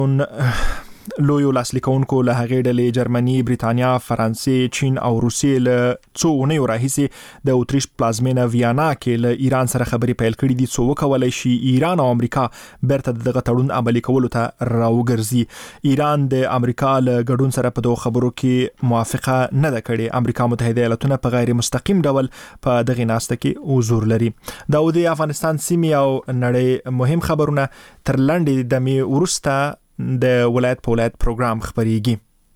لویو لاسلیکونکو له هغې ډلې جرمني، بریتانیا، فرانسې، چین او روسیې له څو اونیو راهیسې د اوتریش پلازمینه ویانا کې له ایران سره خبرې پیل کړې دي څو وکولای شي ایران او امریکا بیرته دغه تړون عملي کولو ته راوګرځي. ایران د امریکا له ګډون سره په دوه خبرو کې موافقه نه ده کړې. امریکا متحده ایالاتونه په غیر مستقیم ډول په دغه ناسته کې حضور لري. دا د افغانستان سیمې او نړۍ مهم خبرونه تر لنډې دمې وروسته د ولایت په ولایت پروګرام خبريږي.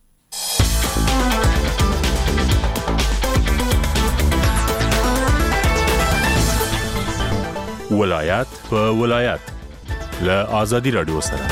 ولایت په ولایت له آزادي رادیو سره.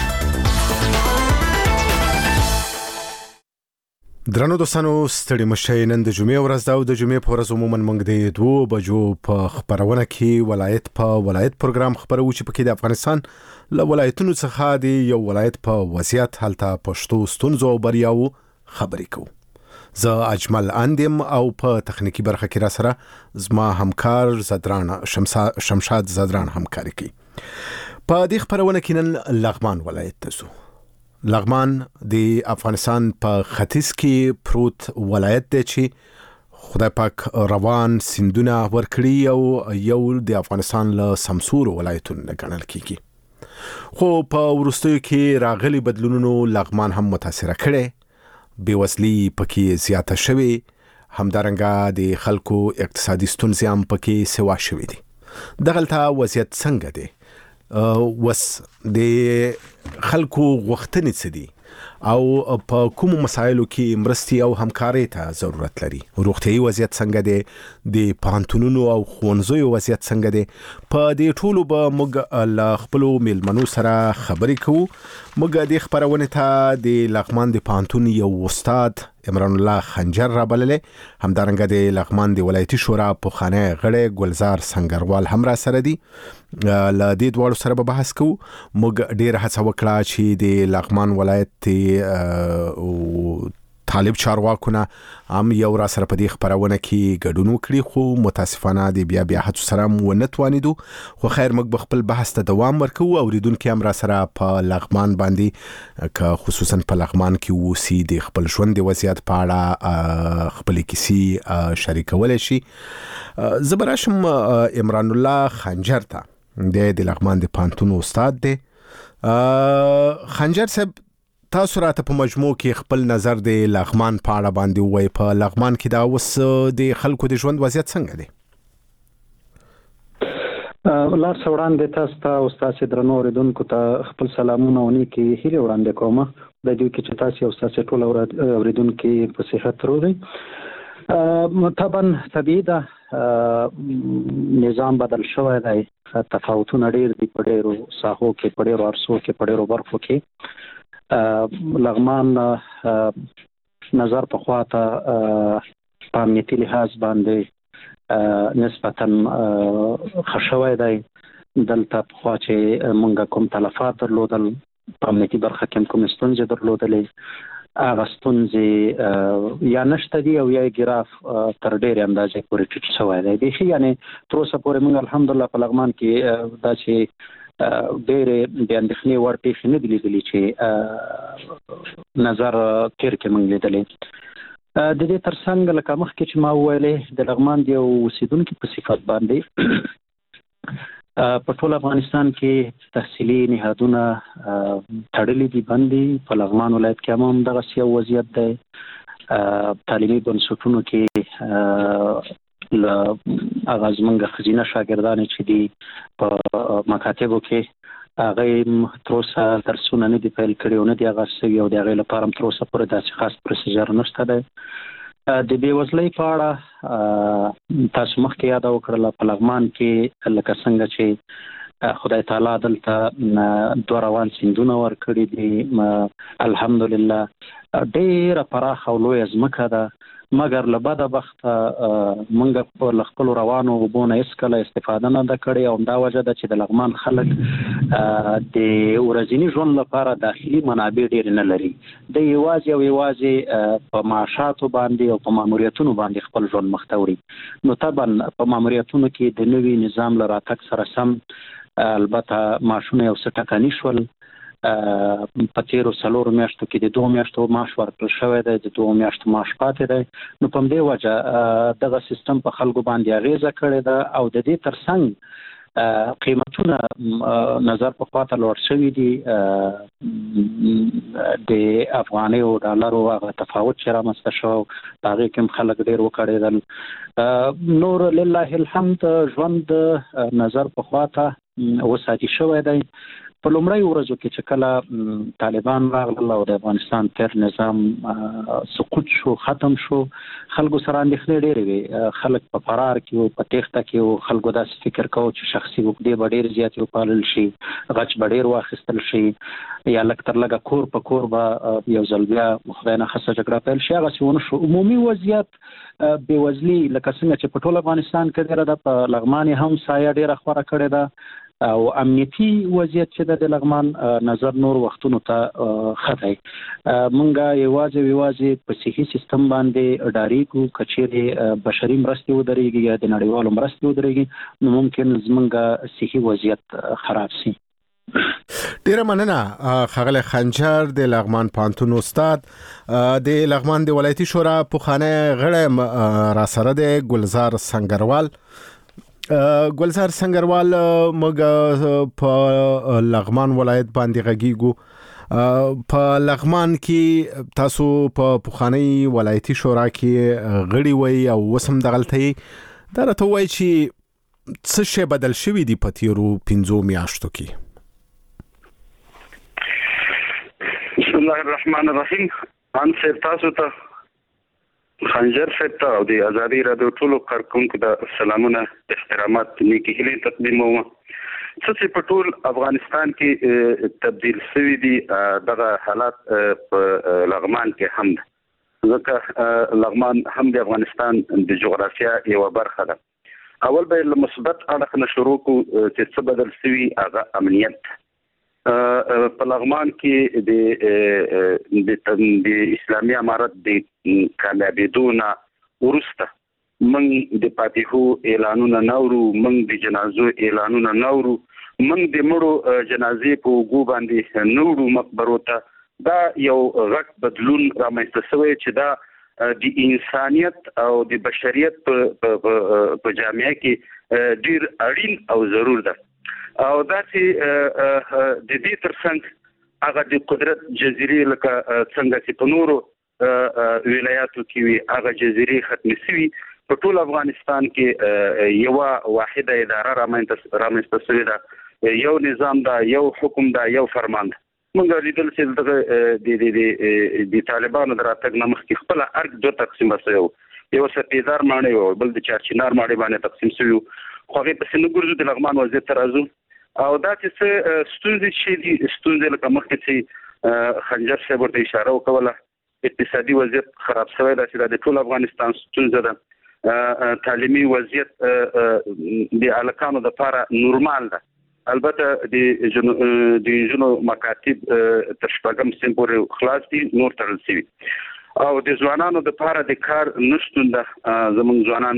درنو دوستانو ستړي مشه نن د جمعې ورځ دا او د جمعې په ورځ عموما موږ د 2 بجو په خبرونه کې ولایت په ولایت پروګرام خبرو چې پکې د افغانستان له ولایتونو څخه د یو ولایت په وضعیت هلته پښتو ستونزو او بریاو خبرې کوو. زه اجمل اندم او په تخنیکی برخه کې را سره زما همکار زدران شمشاد زدران همکاري کوي. په دې خبرونه کې نن لغمان ولایت ته ځو. لغمان د افغانستان په ختیځ کې پروت ولایت دی چې خدای پاک روان سیندونه ورکړي او یو د افغانستان له سمسور ولایتونو ګڼل کیږي. خو په وروستیو کې راغلي بدلونونو لغمان هم متاثر کړي. بېوزلي پکې زیاته شوې، همدارنګه د خلکو اقتصادي ستونزې هم پکې سوا شوې دي. دغلته وضعیت څنګه دی؟ وس د خلکو غوښتنې څه دي او په کوم مسایلو کې مرستي او همکاري ته ضرورت لري؟ روغتيایي وضعیت څنګه دی؟ د پوهنتونونو او ښوونځیو وضعیت څنګه دی؟ په دې ټولو به موږ له خپلو میلمنو سره خبرې کوو. موږ د خبرونه ته د لغمان د پوهنتون یو استاد عمران الله خنجر را بللې، همدارنګه د لغمان د ولایتي شورا پوخانه غړی ګلزار سنگروال هم را سره دي. له دې دوړو سره به بحث کوو. موږ ډیر هڅه وکړه چې د لغمان ولایت او طالب چارواکونه هم یو را سره په دې خبرونه کې ګډون وکړي، خو متاسفانه د بیا هڅو سره مو نه توانیدو. خو خیر موږ به خپل بحث ته دوام ورکو او اوریدونکو هم را سره په لغمان باندې که خصوصا په لغمان کې وسی د خپل ژوند د وضعیت په اړه خپل کیسې شریکول شي. زبراشم عمران الله خنجر ته د لغمان د پانتون استاد دی. خنجر صاحب تاسو راته په مجموع کې خپل نظر د لغمان په اړه باندې وایي. په لغمان کې دا اوس د خلکو د ژوند وضعیت څنګه دی؟ لار وړاندې تاسو ته استاد درنو اوریدونکو ته خپل سلامونه او نیکی هیله وړاندې کوم. د دې کې چې تاسو او استاد ټول اوریدونکو په صحت روغي. طبعا طبيعي ده نظام بدل شوی دی، تفاوتونه ډیر دي په ډیرو ساحو کې، په ډیرو عرصو کې، په ډیرو برخو کې. لغمان نظر په خواته په امنیتي لحاظ باندې نسبتا خشوی دی. دلته په خوا چې مونږ کوم تلفات درلودل، په امنیتي برخه کې کوم ستونزې درلودلې، هغه ستونزې یا نشته دي او یا ګراف تر ډېرې اندازې پورې ټیټ شوی دی. بیخي یعنې تر اوسه پورې مونږ الحمدلله په لغمان کې دا چې ډېرې د اندېښنې وړ پېښې نه دي لیدلې چې نظر تېر کې مونږ لیدلې. د دې ترڅنګ لکه مخکې چې ما وویلې د لغمان د یو اوسېدونکي په صفت باندې په ټول افغانستان کې تحصیلي نهادونه تړلي دي، بند دي. په لغمان ولایت کې هم دغسې یو وضعیت دی. تعلیمي بنسټونو کې هغه زموږ ښځینه شاګردانې چې دي په مکاتبو کې هغه تر اوسه درسونه نه دي پیل کړي او نه دي آغاز شوي او د هغې لپاره هم تر اوسه پورې داسې خاص پروسیجر نشته دی. د بېوزلۍ په اړه تاسو مخکې یاده وکړله، په لغمان کې لکه څنګه چې خدای تعالی دلته 2 روان سیندونه ورکړي دي، الحمدلله ډېره پراخه او لویه ځمکه ده، مګر له بده بخته موږ له خپلو روانو اوبو نه هېڅکله استفاده نه ده کړې او همدا وجه ده چې د لغمان خلک د ورځني ژوند لپاره داخلي منابع ډېرې نه لري. د یوازې او یوازې په معاشاتو باندې او په ماموریتونو باندې خپل ژوند مخ ته وړي. نو طبعا په ماموریتونو کې د نوي نظام له راتګ سره سم البته معاشونه یو څه ټکني شول، په تیرو 4 میاشتو کې د 2 میاشتو معاش ورکړل شوی دی، د 2 میاشتو معاش پاتې دی. نو په دې وجه دغه سیستم په خلکو باندې اغیزه کړې ده او د دې ترڅنګ قیمتونه نظر په خواته لوړ شوي دي. د افغاني او ډالرو هغه تفاوت چې رامنځته شو هغه کوم خلک ډیر وکړېدل. نور لله الحمد ژوند نظر په خواته وساتي شوی دی. په لومړی ورځو کې چې کله طالبان راغلل او د افغانستان تر نظام سقوط شو، ختم شو، خلکو سره اندېښنې ډېرې وي. خلک په فرار کې او په تېښته کې او خلکو داسې فکر کوو چې شخصي عقدې به ډېر زیاتې وپالل شي، غچ به ډېر واخیستل شي، یا لږ تر لږه کور په کور به یو ځل بیا خدای نخسته جګړه پیل شي. هغسې ونه شو. عمومي وضعیت بېوزلي لکه څنګه چې په ټول افغانستان کې ډېره ده، په لغمان هم سایه ډېره خوره کړې ده او امنیتي وضعیت چې د لغمان نظر نور وختونو ته خطای. مونږه یوازې په صحي سیستم باندې ډاریږو. کچېرې بشري مرستې ودرېږي یا د نړیوالو مرستې ودرېږي نو ممکن زمونږه صحي وضعیت خراب شي. ډیره مننه ښاغلی خنجر د لغمان پوهنتون استاد. د لغمان د ولایتي شورا پخوانی غړی را سره دی ګلزار سنگروال. ګلزار سنگروال موږ په لغمان ولایت باندې غږیږو. په لغمان کې تاسو په پخوانی ولایتي شورا کې غړي وي او وسم دغلته دا راته وایي چې څه شی بدل شوی دی په تیرو 15 میاشتو کې؟ بسم الله الرحمن الرحیم. ان سر تاسو ته خنجر فتا او د ازادي رادیو ټولو کارکونکو د سلامونه احترامات نیکی هیله تقدیموم. چې په ټول افغانستان کې تبدیل شوی دي دغه حالات په لغمان کې هم ده، ځکه لغمان هم د افغانستان د جغرافیا یو برخه ده. اول به له مثبت اړخ نه شروع کو چې څه بدل شوی هغه امنیت. په لغمان کې د اسلامي امارت د کامیابیدونه ورسته موږ د فاتحو اعلانونه نورو، موږ د جنازو اعلانونه نورو، موږ د مړو جنازې په وګو باندې نورو مقبرو ته. دا یو غټ بدلون رامنځته شوی چې دا د انسانیت او د بشریت په جامعه کې ډیر اړین او ضرور ده. او دا چې د دې ترڅنګ هغه د قدرت جزیرې لکه څنګه چې په نورو ولایاتو کې وي هغه جزیرې ختم شوي. په ټول افغانستان کې یو واحده اداره رامنځته شوې ده، یو نظام ده، یو حکم ده، یو فرمان ده. موږ لیدل چې د طالبانو د راتګ نه مخکې خپل ارګ 2 تقسیم شوی، یو سپیدار ماڼۍ او بل د چارچینار ماڼۍ باندې تقسیم شوی. خو هغه په سن ګرځو د لغمان وضعیت ترازو او دا چې ستونزې چې دي ستونزې لکه مخکې چې خنجر صاحب ورته اشاره وکوله، اقتصادي وضعیت خراب شوی ده چې د ټول افغانستان ستونزه ده. تعلیمي وضعیت د الکانو د لپاره نورمال ده. البته د جنو مکاتب تر شپږم سیم پورې خلاص دي، نور تړل شوي. او د ځوانانو د لپاره د کار نشتون ده. زموږ ځوانان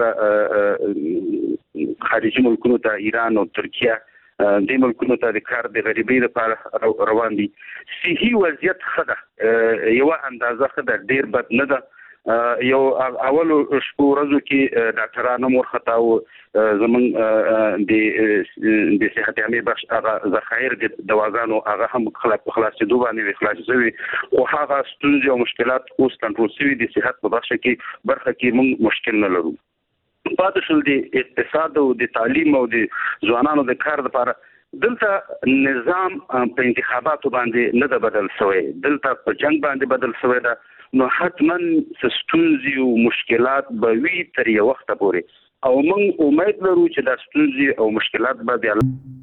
اکثره خارجي ملکونو ته، ایران او ترکیه، د ملکونو ته د کار د غریبۍ لپاره روان دي. صحي وضعیت ښه ده، یو اندازه ښه ده، ډیر بد نه ده. یو اولو شپو ورځو کې ډاکټرانو مرخته او زمونږ د صحت عامه بخش هغه ذخایر د دواګانو هغه هم خلاصېدو باندې خلاص شوي، او هغه ستونزې او مشکلات اوس کنټرول شوي. د صحت په برخه کې موږ مشکل نه لرو. پاتې شول د اقتصاد او د تعلیم او د ځوانانو د کار لپاره دلته نظام په انتخاباتو باندې نه ده بدل شوی، دلته په جنگ باندې بدل شوی ده. نو حتما ستونزې او مشکلات به وي تر یو وخت پورې، او موږ امید لرو چې دا ستونزې او مشکلات به بیا.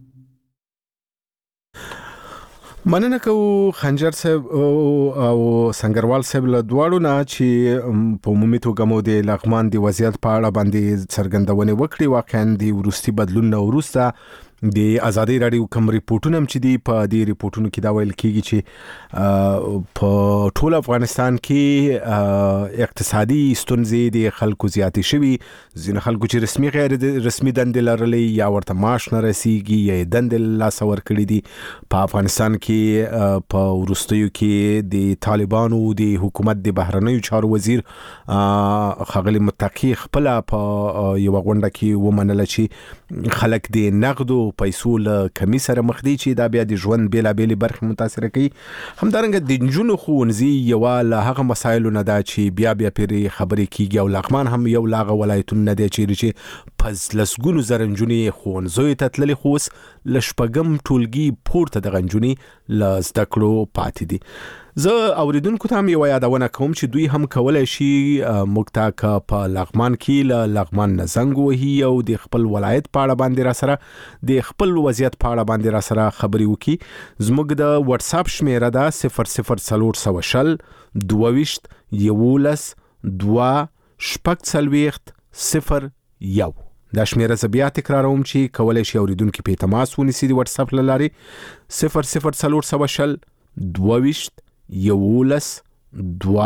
مننه کوو خنجر صاحب او سنگروال صاحب له دواړو نه چې په عمومي توګه مو د لغمان د وضعیت په اړه باندې څرګندونه وکړي. واقعا د ورستي بدلون نه وروسته د ازادي رادیو کوم ریپورتونه هم چې دی په دې ریپورتونو کې دا ویل کیږي چې په ټول افغانستان کې اقتصادي ستونزې د خلکو زیاتې شوي، ځینې خلکو چې رسمي غیر رسمي دندې لرلې یا ورته معاش نه رسیږي یا دندې لاس ور کړې دي. په افغانستان کې په وروستیو کې د طالبانو د حکومت د بهرنیو چارو وزیر ښاغلي متقي خپل په یو غونډه کې ومنله چې خلک د نقدو پیسو له کمی سره مخ دي چې دا بیا د ژوند بیلابېلې برخې متاثر کوي. همدارنګه د نجونو ښوونځي یو له هغه مسایلو نه ده چې بیا پرې خبرې کیږي، او لغمان هم یو لاغه ولایتونه نه دی چې په لسګونو زره نجونې ښوونځیو ته تللې، خو اوس له شپږم ټولګي پورته دغه نجونې له زده کړو پاتې دي. زه اوریدونکو ته هم یو یادونه کوم چې دوی هم کولای شي موږ ته په لغمان کې له لغمان نه زنګ وهي او د خپل ولایت په اړه باندې را سره د خپل وضعیت په اړه باندې را سره خبرې وکړي. زموږ د واتس اپ شمیره ده 00420 22 11 2 شپږ 001. دا شمیره زه بیا تکراروم چې کولای شي اوریدونکو په تماس ونیسي د واتس اپ له لارې 00420 22 11 2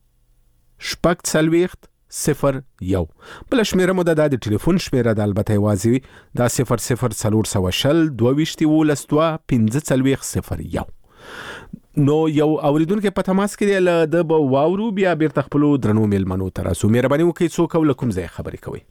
شپږ 001. بل شمیره مو د ټلیفون شمیره د البته یوازې دا 00420 22 11 2 15 01. نو یو اوریدونکو په تماس کې له د واورو بیا بیرته خپل درنو میلمنو ته راسو. مهرباني وکړئ څوک او کوم ځای خبرې کوي؟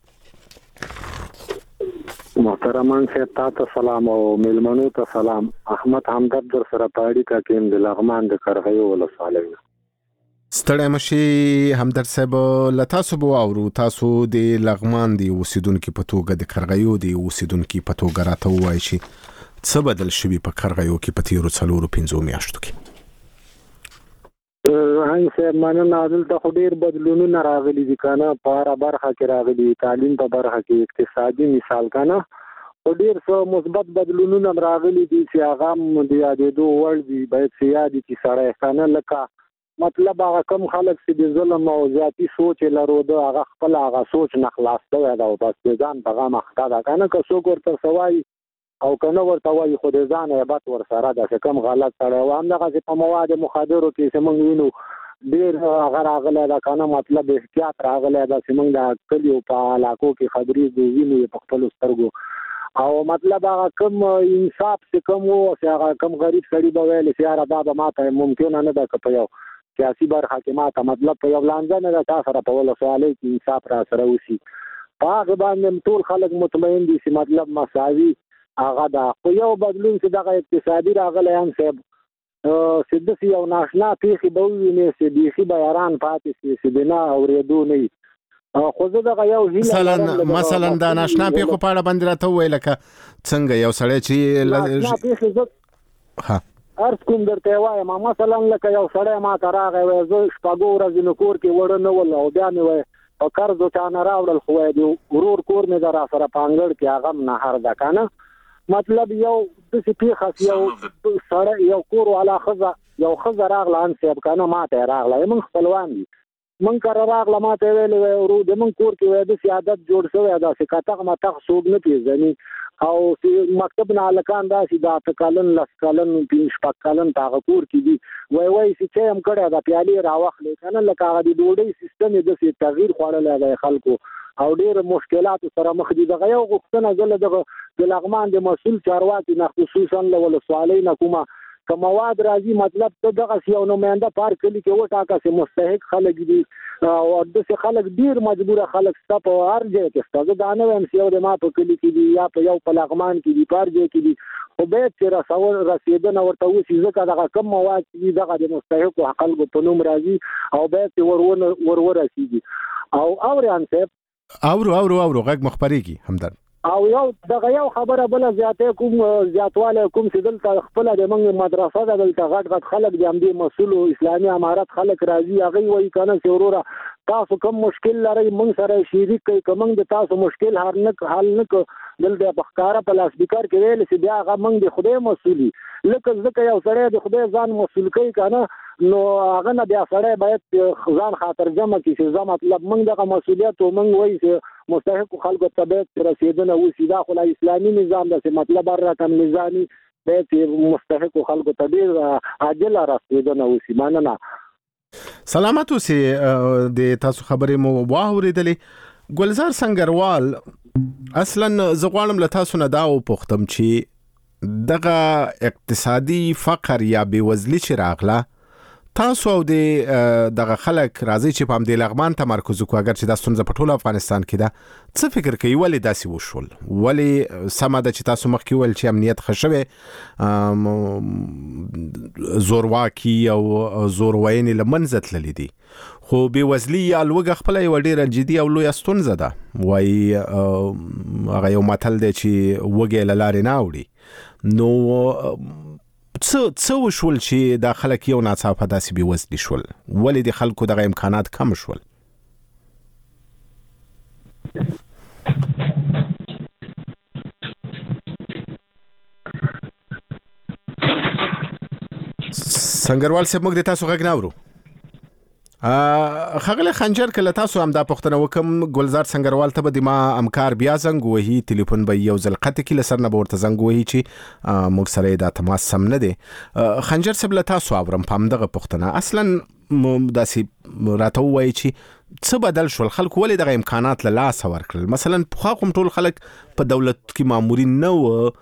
محترمان صاحب تاسو سلام او میلمنو ته سلام. احمد همدرد در سره پاړی کا کېم د لغمان د کرغیو ولسوالۍ. ستړی مشي همدرد صاحب، لتاسو بو اورو تاسو د لغمان دی اوسیدونکو په توګه د کرغیو دی اوسیدونکو په توګه راته وایي چې څه بدل شوی په کرغیو کې په تیرو 4-5 میاشتو کې؟ هاي صاحب مننه، دلته خو ډیر بدلونونه راغلي دي کنه، په هر برخه کې راغلي، تعلیم په برخه کې، اقتصادي مثال کنه، او ډیر څه مثبت بدلونونه راغلي دي چې هغه د یادېدو وړ دي. باید سیادي چې سره کنه لکه مطلب هغه کم خلک چې د ظلم او زیاتی سوچ لرو د هغه خپل هغه سوچ نه خلاص دی او بس ځان په هغه مخته ده کنه، که څوک ورته سوای او کنه ورته وایي خو د ځان عبادت ور سره ده کم غلط سره و هم دغه په مواد مخدرو کې چې موږ وینو ډیر هغه راغلی ده کنه، مطلب احتیاط راغلی ده چې موږ د کلیو په علاقو کې خبرې د وینو په خپل سترګو، او مطلب هغه کم انصاف چې کم وو چې هغه کم غریب سړي به ویل چې یاره دا به ماته ممکنه نه ده که په یو سیاسي برخه کې ماته مطلب په یو لانجه نه ده تا سره په ولسوالۍ کې انصاف را سره وشي. په هغه باندې ټول خلک مطمئن دي چې مطلب مساوي هغه دا. خو یو بدلون چې دغه اقتصادي راغلی هم صاحب چې داسې یو ناشنا پیښې به ووینې چې بیخي به حیران پاتې شي چې د نه اورېدو نه وي. خو زه دغه یو هیله مثلا دا ناشنا پیښو په اړه باندې راته ووایي لکه څنګه یو سړی چې ناشنا پیښې زه عرض کوم درته وایم، مثلا لکه یو سړی ما ته راغی وایي زه شپږو ورځې نه کور کې وړه نه ول او بیا مې وایي په قرض چا نه راوړل، خو وایي د ورور کور مې ده را سره په انګړ کې هغه هم نهر ده که نه. مطلب یو داسې پیښه یو سړی یو کور والا ښځه یو ښځه راغله ان صاحب که نه ما ته یې راغله، موږ خپلوان دي، موږ کره راغله ما ته یې ویلې وایي ورور د موږ کور کې وایي داسې عادت جوړ شوی ده چې کتغ متغ څوک نه پېژني، او مکتب نه هلکان داسې د 8 کلن 10 کلن 5 کلن په هغه کور کې دي، وایي چې چای هم کړی ده پیالې راواخلې که نه، لکه هغه د ډوډۍ سیستم یې داسې تغییر خوړلی دی خلکو او ډېر مشکلاتو سره مخ دي. دغه یو غوښتنه زه له دغه د لغمان د مسؤل چارواکي نه خصوصا له ولسوالۍ نه کومه که مواد راځي مطلب ته دغسې یو نماینده په هر کلي کې وټاکه چې مستحق خلک دي او داسې خلک ډېر مجبوره خلک شته په هر ځای کې شته. زه دا نه وایم چې یو د ما په کلي کې دي یا په یو په لغمان کې دي په هر ځای کې دي، خو باید چې رسېدنه ورته وشي ځکه دغه کم مواد چې دي دغه د مستحقو خلکو په نوم راځي او باید چې ورسېږي. او اوريان صاحب اورو غږ مخبريږي همدرد او یو دغه یو خبره بل زیاتې کوم زیاتواله کوم چې دلته خپل د موږ مدرسه ده دلته غټ خلک دي هم دي مسؤل اسلامي امارت خلک راځي هغه وایي کنه چې وروره تاسو کوم مشکل لرئ موږ سره شریک کوي که موږ د تاسو مشکل حل نه دلته په ښکاره په لاسپیکر کې ویل چې بیا هغه موږ د خدای مسؤلي لکه ځکه یو سړی د خدای ځان مسؤل کوي کنه نو هغه نه بیا سړی باید ځان خاطر جمع کړي چې زما مطلب موږ دغه مسؤلیت او موږ وایي چې مستحق خلکو ته باید رسیدنه وشي دا خو اسلامي نظام دی مطلب هر رقم نظامي باید مستحق خلکو ته ډېر عادل رسیدنه وشي. مننه. سلامت اوسئ. د تاسو خبرې مو واورېدلې. ګلزار سنگروال اصلا زه غواړم له تاسو نه دا وپوښتم چې دغه اقتصادي فقر یا بېوزلي چې راغله تاسو او دغه خلک راځي چې په همدې لغمان تمرکز وکړو اگر چې دا ستونزه په ټول افغانستان کې ده څه فکر کوي ولې داسې وشول؟ ولې سمه ده چې تاسو مخکې وویل چې امنیت ښه شوی زورواکي او زوروینې له منځه تللي دي خو بېوزلي یا لوږه خپله یوه ډېره جدي او لویه ستونزه ده وایي هغه یو متل دی چې وږی له لارې نه اوړي. نو څه وشول چې دا خلک یو ناڅاپه داسې بېوزلي شول؟ ولې د خلکو دغه امکانات کم شول؟ سنگروال صاحب موږ د تاسو غږ نه اورو. خغله خنجر کله تاسو هم دا پوښتنه وکم ګلزار سنگروال ته به ما امکار بیا زنګ وهي ټلیفون به یو ځل قطع کله سر نه ورته زنګ وهي چې موږ سره دا تماس سم نه دی. خنجر صاحب له تاسو اورم پام دغه پوښتنه اصلا داسې راته وایي چې څه بدل شول خلکو ولې دغه امکانات له لاسه ورکړل؟ مثلا پخوا کوم ټول خلک په دولت کې مامورین نه و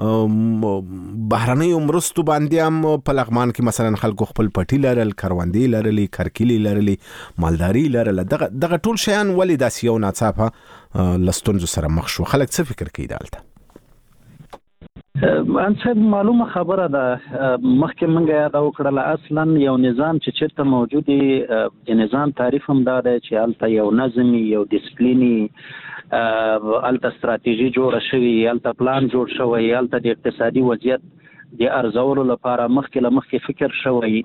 بهرنۍ مرستو باندې هم په لغمان کې مثلا خلکو خپل پټي لرل کروندې لرلې کرکیلې لرلې مالداري لرله دغه ټول شیان ولې داسې یو ناڅاپه له ستونزو سره مخ شو؟ خلک څه فکر کوي دلته؟ انصب معلومه خبره ده مخکې منګه یاد وکړله اصلا یو نظام چې چیرته موجود دی د نظام تعریف هم دا دی چې هلته یو نظم یو ډیسپلیني هلته استراتیژي جوړه شوې هلته پلان جوړ شوی هلته د اقتصادي وضعیت د ارزولو لپاره مخکې فکر شوی.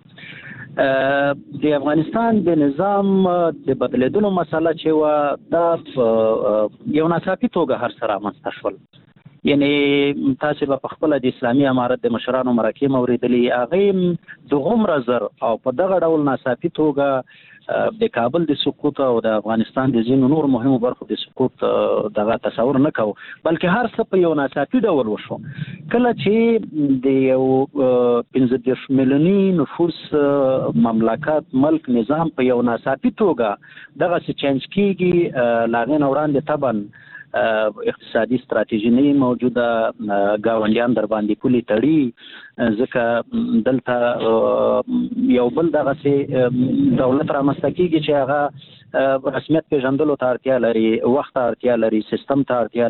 د افغانستان د نظام د بدلیدلو مسله چې و دا یو ناڅاپي توګه هر سره رامنځته شول. یعنی تاسو په خپل د اسلامي امارت د مشرانو مرکې موریدلې هغه د غومره زر او په دغه ډول ناڅاپي توګه د کابل د سقوط او د افغانستان د ځینو نور مهمو برخو د سقوط دغه تصور نه کوو بلکې هر څه په یو ناڅاپي ډول وشو. کله چې د یو 15 میلیوني نفوس مملکت ملک نظام په یو ناڅاپي توګه دغه څه چینج کیږي لاغې نه وړاندې طبعا اقتصادي استراتیژي نه موجوده گاونډیان در باندې پولي تړي ځکه دلته یو بل دغه دولت رامنځته کیږي چې هغه رسمیت پیژندلو ته اړتیا لري وخت ته اړتیا لري سیستم ته اړتیا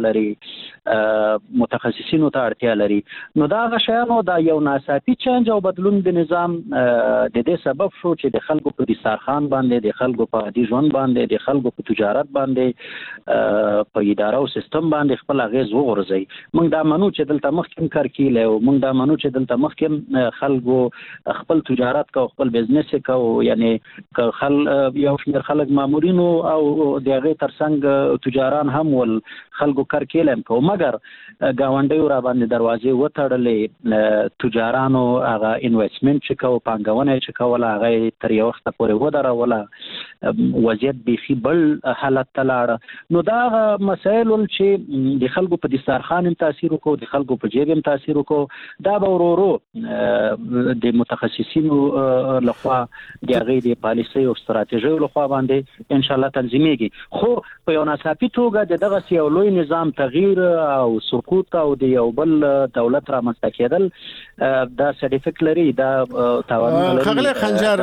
لري متخصصینو ته اړتیا لري. نو دا هغه شیانو دا یو ناڅاپي چینج او بدلون د نظام د دې سبب شو چې د خلکو په دسترخوان باندې د خلکو په عادي ژوند باندې د خلکو په تجارت باندې په اداره او سیستم باندې خپل اغیز وغورځي. موږ دا منو چې دلته مخکې کرکیله او موږ دا منو چې دلته مخکې خلکو خپل تجارت کو خپل بزنس کو یعنی یو شمېر خلک مامورینو او دغه ترڅنګ تجاران هم ول خلکو کرکیلم کو مګر گاونډیو را باندې دروازې وتړلې تجارانو هغه انویسټمنت چې کو پانګونه چې کوله هغه تر یو وخت پورې ودروله وضعیت بيخي بل حالت تلاړ. نو دا مسائل چې د خلکو په دسترخوان هم تاثیر وکړو د خلکو په جیب هم تاثیر وکړو دا به ورو د متخصصینو لخوا د هغې د پالیسۍ او ستراتیژیو لخوا باندې ان شاء الله تنظیمیږي. خو په یو ناڅاپي توګه د دغه یو لوی نظام تغییر او سقوط او د یو بل دولت رامنځته کېدل دا سرټیفیکټ لري دا توان لري. خغله خنجر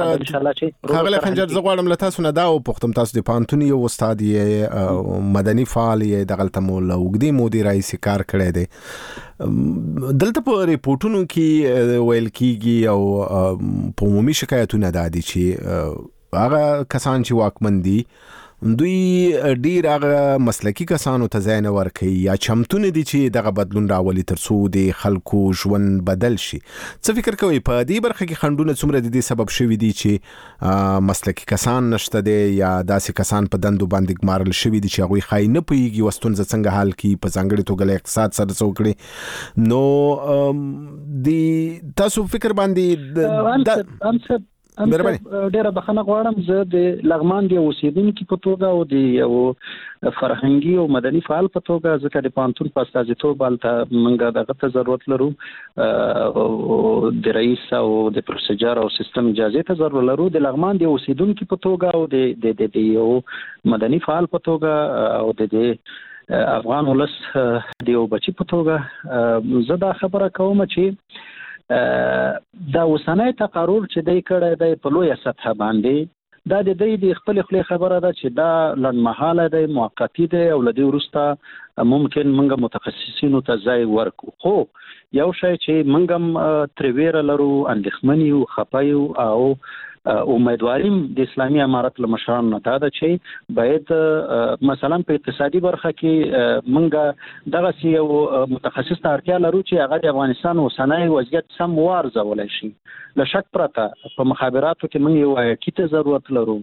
زه غواړم له تاسو نه دا وپوښتم تاسو د پانتون یو استاد یې مدني فعال یې دغلته مو له اوږدې مودې راهیسې کار کړی دی. دلته په ریپورټونو کې ویل کېږي او په عمومي شکایتونه دا دي چې هغه کسان چې واکمن دي دوی ډیر هغه مسلکی کسانو ته ځای نه ورکوي یا چمتونه دي چې دغه بدلون راولي ترڅو د خلکو ژوند بدل شي. څه فکر کوئ په دې برخه کې خنډونه څومره د دې سبب شوي دي چې مسلکی کسان نشته دي یا داسې کسان په دندو باندې ګمارل شوي دي چې هغوی ښایي نه پوهیږي وستونزه څنګه حل کړي په ځانګړې توګه له اقتصاد سره څه وکړي؟ نو د تاسو فکر باندې ډیره بخښنه غواړم. زه د لغمان د اوسیدونکو په توګه او د یو فرهنګي او مدني فعال په توګه ځکه د پانتون په استازیتوب هلته موږ دغه ته ضرورت لرو، د رئیس او د پروسیجر او سیستم اجازه ته ضرورت لرو. د لغمان د اوسیدونکو په توګه او د یو مدني فعال په توګه او د افغان ولس د یو بچی په توګه زه دا خبره کوم چې دا اوسنۍ تقرر چې دی کړی دی په لویه سطح باندې دا د دوی د خپل خبره ده چې دا لنډمهاله دی، موقتی دی او له دې وروسته ممکن موږ متخصصینو ته ځای ورکړو. خو یو شی چې موږ هم ترې ویره لرو، اندېښمن یو، خفه یو او امیدواریم د اسلامي امارت له مشرانو نه دا ده چې باید مثلا په اقتصادي برخه کې موږ دغسې یو متخصص ته اړتیا لرو چې هغه د افغانستان اوسنی وضعیت سم وارزولی شي. له شک پرته په مخابراتو کې موږ یو IT ته ضرورت لرو،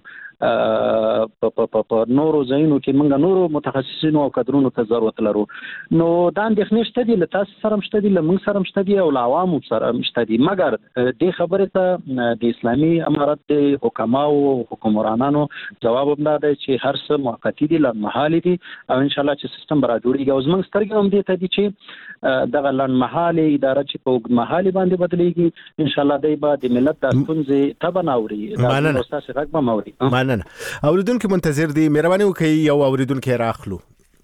په نورو ځایونو کې موږ نورو متخصصینو او کادرونو ته ضرورت لرو. نو دا اندېښنې شته دي، له تاسو سره هم شته دي، له موږ سره هم شته دي او له عوامو سره هم شته دي. مګر دې خبرې ته د اسلامي امارت د حکماو او حکمرانانو جواب هم دا دی چې هر څه موقتي دي، لنډمهالي دي او انشاءالله چې سیستم به راجوړېږي. او زموږ سترګې هم دې ته دي چې دغه لنډمهالې اداره چې په اوږدمهالي باندې بدلېږي، انشاءالله دی به د ملت د ستونزې تبه نه اوري، دا ستاسې غږ به م اوري. اوریدونکو منتظر دي، مهرباني وکړئ یو اوریدونکو راخلو.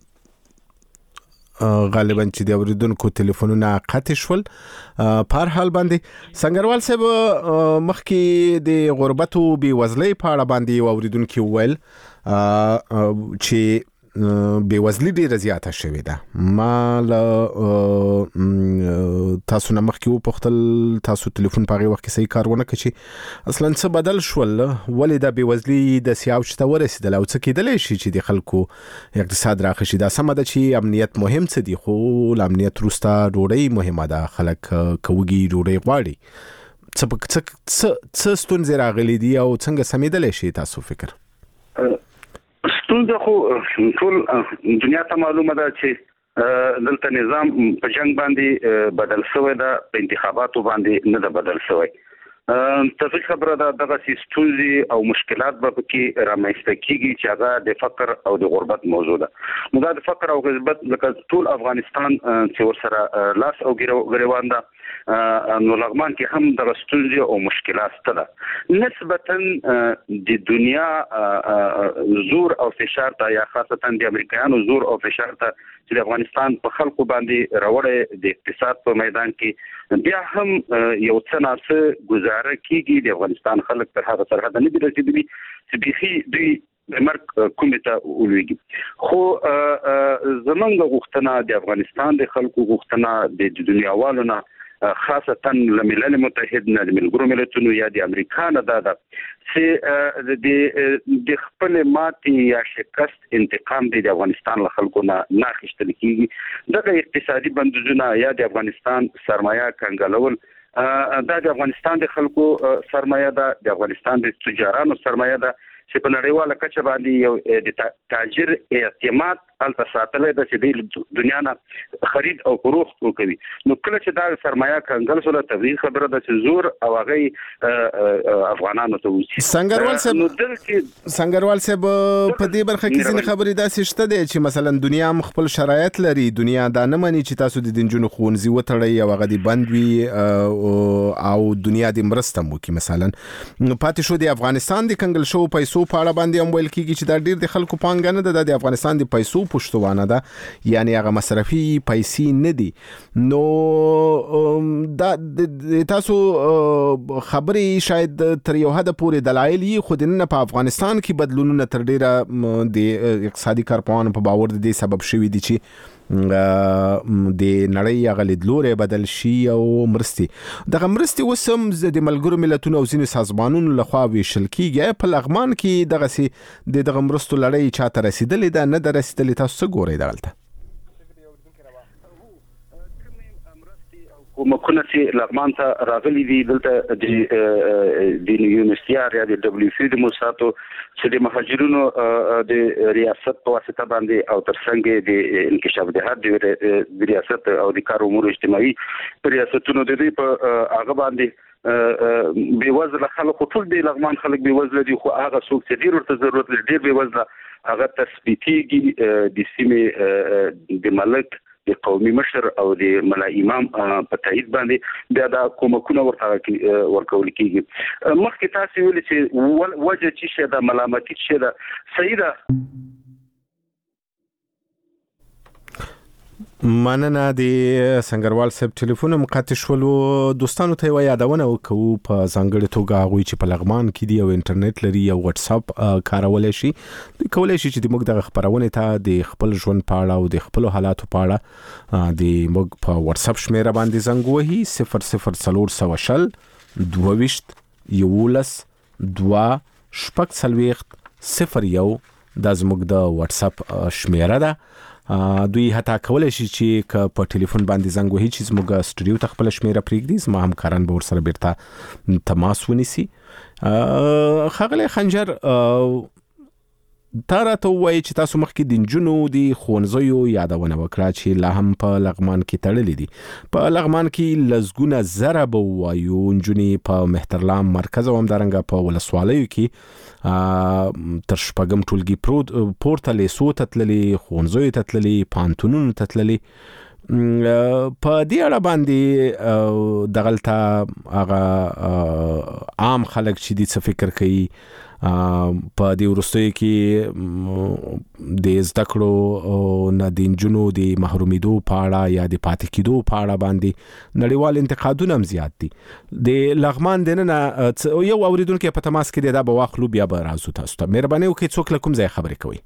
غالبا چې د اوریدونکو ټلیفونونه قطع شول. په هر حال باندې سنگروال صاحب مخکې د غربت او بیوزلۍ په اړه باندې یو اوریدونکو ویل چې بیوزلۍ ډیره زیاته شوې ده. ما تاسو نه مخکې وپوښتل، تاسو ټلیفون په هغه وخت کې صحیح کار ونه کړ چې اصلا څه بدل شول، ولې د بیوزلۍ د سیاوش ته ورسېدل او څه کېدلی شي چې د خلکو اقتصاد راښه شي. دا سمه ده چې امنیت مهم څه دی، خو له امنیت وروسته ډوډۍ مهمه ده. خلک کوږي ډوډۍ غواړي. څه ستونزې راغلي دي او څنګه سمېدلی شي تاسو فکر؟ ستونزه خو ټول دنیا ته معلومه ده چې دلته نظام په جنگ باندې بدل شوی ده، په انتخاباتو باندې نه ده بدل شوی. تفصیل خبره ده دغه ستونزې او مشکلات به پکې رامنځته کیږي چې هغه د فقر او د غربت موضوع ده. نو دا د فقر او غربت لکه ټول افغانستان چې ورسره لاس او ګریوان ده، نو لغمان کې هم دغه ستونزې او مشکلات شته. نسبتا د دنیا زور او فشار ته یا خاصتا د امریکایانو زور او فشار ته چې د افغانستان په خلکو باندې راوړی د اقتصاد په میدان کې بیا هم یو څه ناڅه گزاره کیږي. د افغانستان خلک تر هغه سرحد نه دي رسیدلي چې بیخي دوی د مرګ کومې ته ولویږي. خو زمونږ غوښتنه د افغانستان د خلکو غوښتنه د دنیاوالو نه، خاصتا له ملل متحد نه، د ملګرو ملتونو یا د امریکا نه ده چې د خپل ماتې یا شکست انتقام د افغانستان له خلکو نه اخیستل کیږي. دغه اقتصادي بندیزونه یا د افغانستان سرمایه کنګالول دا د افغانستان د خلکو سرمایه ده، د افغانستان د تجارانو سرمایه ده چې په نړیواله کچه باندې یو د تاجر اعتماد هلته ساتلی ده چې د دنیا نه خرید او فروخت وکوي. نو کله چې دا سرمایه کنګل شوله، طبیعي خبره ده چې زور او هغه افغانانو ته وځي. سنگروال صاحب په دې برخه کې ځینې خبرې داسې شته دی چې مثلا دنیا هم خپل شرایط لري، دنیا دا نه مني چې تاسو د نجونو ښوونځي وتړئ او هغه دې بند وي او دنیا دې مرسته وکړي. مثلا پاتې شو د افغانستان د کنګل شوو پیسو په اړه باندې هم ویل کېږي چې دا ډېر د خلکو پانګه نه ده، د افغانستان د پیسو پشتوانه ده، یعنی هغه مصرفي پیسې نه دي. نو دا تاسو خبرې شاید تر یو حد پورې دلایل یې، خو د نن په افغانستان کې بدلونونه تر ډېره د اقتصادي کارپوهانو په باور د دې سبب شوي دي چې د نړۍ هغه لیدلوری بدل شي او مرستې دغه مرستې اوس هم د ملګرو ملتونو او ځینې سازمانونو لخوا ویشل کیږي. په لغمان کې دغسې دغه مرستو لړۍ چاته رسیدلې ده نه ده رسیدلې؟ تاسو څه ګورئ دغلته؟ کومکونه چې لغمان ته راغلي دي دلته د یونیسیار یا د WFP د موسساتو چې د مهاجرینو د ریاست په واسطه باندې او ترڅنګ د انکشاف جهاد د ریاست او د کار امور اجتماعي ریاستونو د دې په هغه باندې بيوزله خلک ټول د لغمان خلک بيوزله دي خو هغه څوک چې ډیر ورته ضرورت لري ډیر بيوزله هغه تثبیتيږي د سیمې د ملک د قومي مشر او د ملا امام په تایید باندې بیا د کومکونه ورته ورکول کیږي. مخکې تاسو ویل چې وجه چې شه د ملامتي شه د سیده مننه د سنگروال صاحب ټلیفون مقاطع شولو. دوستانو ته وایي یادونه وکړو په ځانګړي توګه هغه چې په لغمان کې دی او انټرنیټ لري او واتس اپ کارولای شي کولای شي چې د موږ د خبرونه ته د خپل ژوند په اړه او د خپل حالاتو په اړه د موږ په واتس اپ شمیره باندې زنګ وهي 00400 22 11 2 شپږ څلوېښت 01 دا زموږ د واتس اپ شمیره ده. دوی حتی کولای شي چې په ټلیفون باندې زنګ وهي چې زموږ سټوډیو ته خپل شمیره پرېږدي زما همکاران به ورسره بیرته تماس ونیسي. ښاغلی خنجر تا راته ووایي چې تاسو مخکې د نجونو د ښوونځیو یادونه وکړه چې لا هم په لغمان کې تړلې دي. په لغمان کې لسګونه زره به ووایو نجونې په مهترلام مرکز او همدارنګه په ولسوالیو کې تر شپږم ټولګي پورته لیسو ته تللې ښوونځیو ته تللې پوهنتونونو ته تللې. په دې اړه باندې دغلته هغه عام خلک چې دي څه فکر کوي په دې وروستیو کې د زده کړو نه د نجونو د محرومیدو په اړه یا د پاتې کېدو په اړه باندې نړیوال انتقادونه هم زیات دي. د لغمان دننه یو اوریدونکو په تماس کې دی دا به واخلو بیا به راځو تاسو ته. مهرباني وکړئ څوک له کوم ځای خبرې کوي؟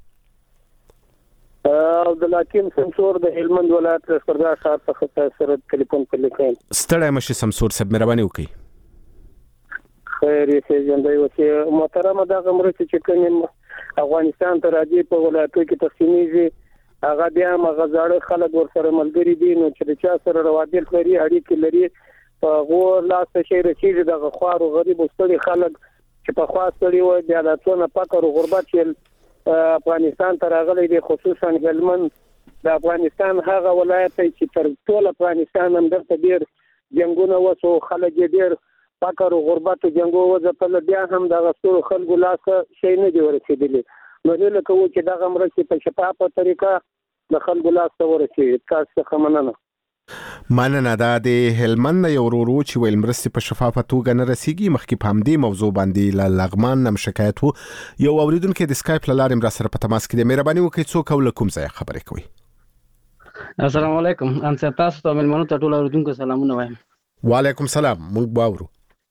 عبدالحکیم سمسور د هلمند ولایت لښکرګاه ښار څخه سره ټلیفون پر لیکم. ستړی مشي سمسور صاحب مهرباني وکړئ. خیر یې ژوندۍ اوسې. محترمه دغه مرستې چې کومې افغانستان ته راځي په ولایتو کې تقسیمیږي هغه بیا هم هغه زاړه خلک ورسره ملګري دي نو چې د چا سره روابط لري اړیکې لري په هغو لاس ته شی رسېږي دغه خوار او غریب ستړي خلک چې په خوا ستړي وي بیا د څونه فقر او غربت چې افغانستان ته راغلی دی خصوصا هلمند د افغانستان هغه ولایت چې تر ټول افغانستان هم درته ډېر جنګونه وسو خلک یې ډېر فقر او غربت او جنګو وځپل بیا هم د غسور خلکو لاس شي نه دی ورسېدلی. نو هیله کوو چې دغه مرستې په شفافه طریقه د خلکو لاس ته ورسېږي. تاسو څخه مننه. دا د هلمند یو ورو چې ویل مرستې په شفافه توګه نه رسیږي. مخکې په همدې موضوع باندې له لغمان هم شکایت وو. یو اوریدونکو د سکایپ له لارې را سره په تماس کې دی. مهرباني وکړئ څوک او له کوم ځای خبرې کوي؟ السلام علیکم. ان تاسو ته ملمنو ته ټول اوریدونکو سلامونه وایم. وعلیکم السلام. موږ باورو.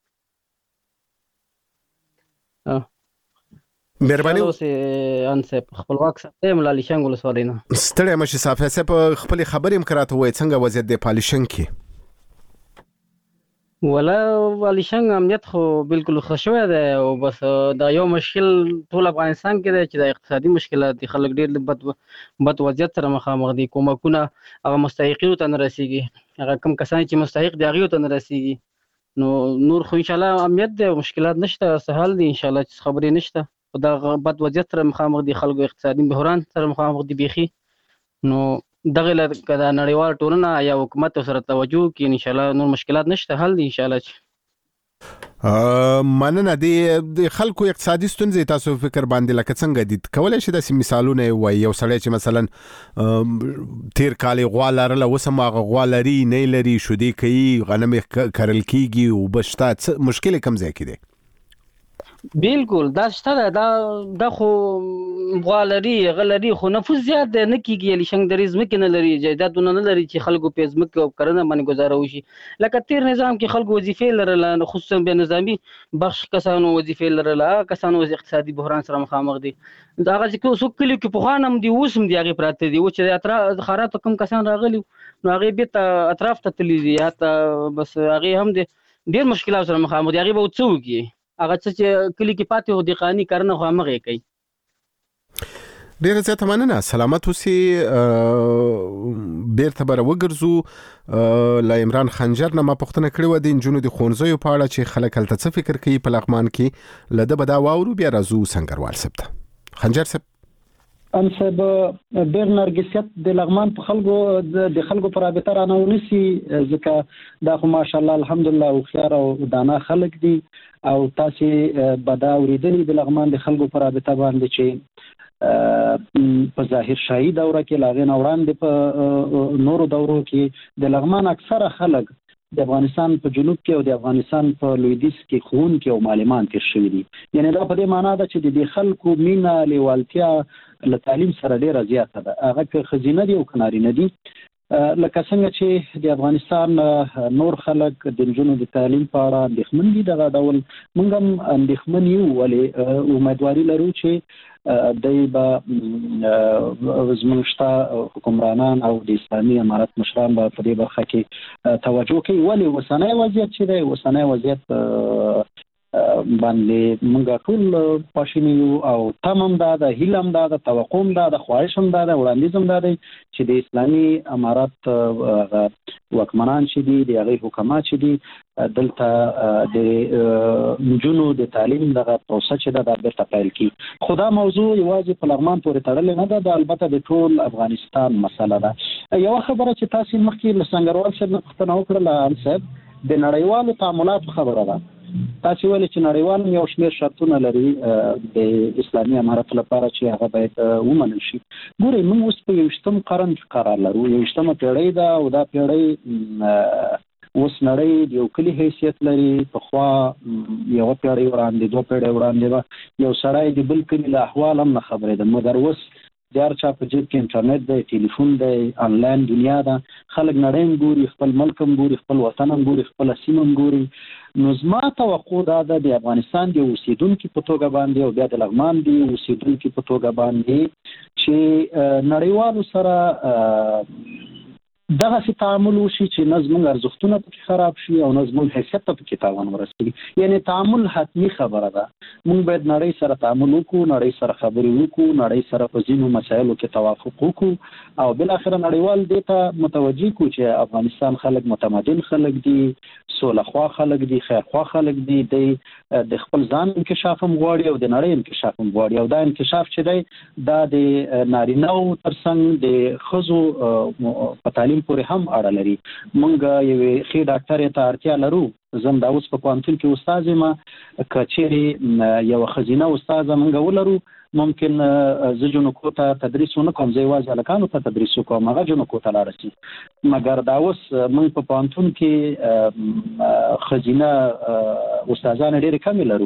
مهرباني وکړئ ان سه خپلواک ساتم لالیشنګ ولسوالینا. ستړی مشي صافه سه په خپل خبرې مکراته وای څنګه وضعیت د پالیشن کې؟ ولا لالیشنګ امنیت خو بالکل خوشوي ده او بس دا یو مشکل ټول افغانستان کې ده چې د اقتصادي مشکلات دي خلک ډېر بد وضعیت سره مخامخ دي. کومکونه هغه مستحقینو ته نه رسیږي هغه کم کسان چې مستحق دي هغه ته نه رسیږي. نو نور خو ان شاء الله امنیت ده مشکلات نشته سهال دي ان شاء الله چې خبرې نشته. دا بد وضعیت سره مخامخ دي خلکو اقتصادي بحران سره مخامخ دي بيخي. نو دغه لکه نړیوال ټولنه یا حکومت سره توجه کوي ان شاء الله نور مشکلات نشته حل دي ان شاء الله. مننه. د خلکو اقتصادي ستونزې تاسو فکر باندې لکه څنګه دي کولای شي د مثالونه وای یو سړی چې مثلا تیر کال غوا لرله وسم هغه غوا لري نه لري شو دی کوي غنم کرل کیږي او بشتا مشکل کم ځای کې دی؟ بالکل دا شته دا خو غوالري غلري خو نفوذ زیات نه کیږي لشنګ دریز مکه نه لري جایدادونه نه لري چې خلکو پېزمک او کرنه باندې گزاره وشي. لکه تیر نظام کې خلکو وظیفې لرله خصوصا به نظامی بخش کسانو وظیفې لرله کسانو اقتصادي بحران سره مخامخ دي. دا هغه چې څوک کلی کې په خانم دی اوسم دی هغه پراته دي او چې اطراف خارات کم کسان راغلي نو هغه به اطراف ته تللی دي یا بس هغه هم دي ډیر مشکلات سره مخامخ دي. هغه به وڅوږي هغه چې کلی کې پاتې هو دي قانوني کرنه خو هغه کوي. ډیر زیات مننه. سلامت اوسئ. بیرته بر وګرځو لا عمران خنجر نه ما پوښتنه کړې و د نجونو د ښوونځیو په اړه چې خلک هلته څه فکر کوي په لغمان کې لده به دا واورو بیا راځو سنگروال صاحب ته. خنجر صاحب انسب ډېر نرګسیت د لغمان په خلکو د خلکو پر رابطه رانه ونیسي، ځکه دا خو ماشاءالله الحمدلله هوښیار او دانا خلک دي او تاسې به دا اورېدلي د لغمان د خلکو پر رابطه باندې چې په ظاهر شاهي دوره کې له هغې نه وړاندې په نورو دورو کې د لغمان اکثره خلک د افغانستان په جنوب کې او د افغانستان په لویدیځ کې ښوونکي او معلمان تېر شوي دي. یعنې دا په دې معنا ده چې د دې خلکو مینه لیوالتیا له تعلیم سره ډېره زیاته ده، هغه که ښځینه دي او که نارینه دي. لکه څنګه چې د افغانستان نور خلک د نجونو د تعلیم په اړه اندېښمن دي، دغه ډول موږ هم اندېښمن یو، ولې امیدواري لرو چې دی به زموږ شته حکمرانان او د اسلامي امارت مشران به په دې برخه کې توجه کوي. ولې اوسنی وضعیت چې دی، اوسنی وضعیت باندې موږ ټول خواشیني یو او تم هم دا ده، هیله هم دا ده، توقع هم دا ده، خواهش هم دا ده، وړاندیز هم دا دی چې د اسلامي امارت واکمنان چې دي، د هغې حکومت چې دي، دلته د نجونو د تعلیم دغه پروسه چې ده دا بېرته پیل کړي. خو دا موضوع یوازې په لغمان پورې تړلې نه ده، دا البته د ټول افغانستان مسله ده. یوه خبره چې تاسې مخکې له سنګروال صاحب نه پوښتنه وکړله صاحب، د نړیوالو تعاملاتو خبره ده. تاسې ویلې چې نړیوال یو شمېر شرطونه لري د اسلامي امارت لپاره چې هغه باید ومنل شي. ګورئ موږ اوس په 21م قرن کې قرار لرو، 21مه پیړۍ ده او دا پیړۍ اوس نړۍ د یو کلي حیثیت لري. پخوا یوه پیړۍ وړاندې، 2 پیړۍ وړاندې به یو سړی د بل کلي له احوال هم نه خبرېده، مګر اوس د هر چا په جیب کې انټرنیټ دی، ټلیفون دی، آنلاین دنیا ده، خلک نړۍ هم ګوري، خپل ملک هم ګوري، خپل وطن هم ګوري، خپله سیمه هم ګوري. نو زما توقع دا ده د افغانستان د اوسیدونکي په توګه باندې او بیا د لغمان د اوسیدونکي په توګه باندې چې نړیوالو سره دغسې تعامل وشي چې نه زموږ ارزښتونه پکې خراب شي او نه زموږ حیثیت ته پکې تاوان ورسېږي. یعنې تعامل حتمي خبره ده. موږ باید نړۍ سره تعامل وکړو، نړۍ سره خبرې وکړو، نړۍ سره په ځینو مسایلو کې توافق وکړو او بالاخره نړیوال دې ته متوجه کړو چې افغانستان خلک متمدن خلک دي، سوله خوا خلک دي، خیر خوا خلک دي، د خپل ځان انکشاف هم غواړي او د نړۍ انکشاف هم غواړي. او دا انکشاف چې دی دا د نارینه‌و ترڅنګ د ښځو په تعلیم پورې هم اړه لري. موږ یوې ښې ډاکټرې ته اړتیا لرو. زه دا اوس په پوهنتون کې استاد یم، که چیرې یوه ښځینه استاده موږ ولرو، ممکن زه جنکو ته تدریس ونه کوم، زه یوازې هلکانو ته تدریس وکوم، هغه جنکو ته لاړه شي. مګر دا اوس موږ په پوهنتون کې ښځینه استادانې ډېرې کمې لرو.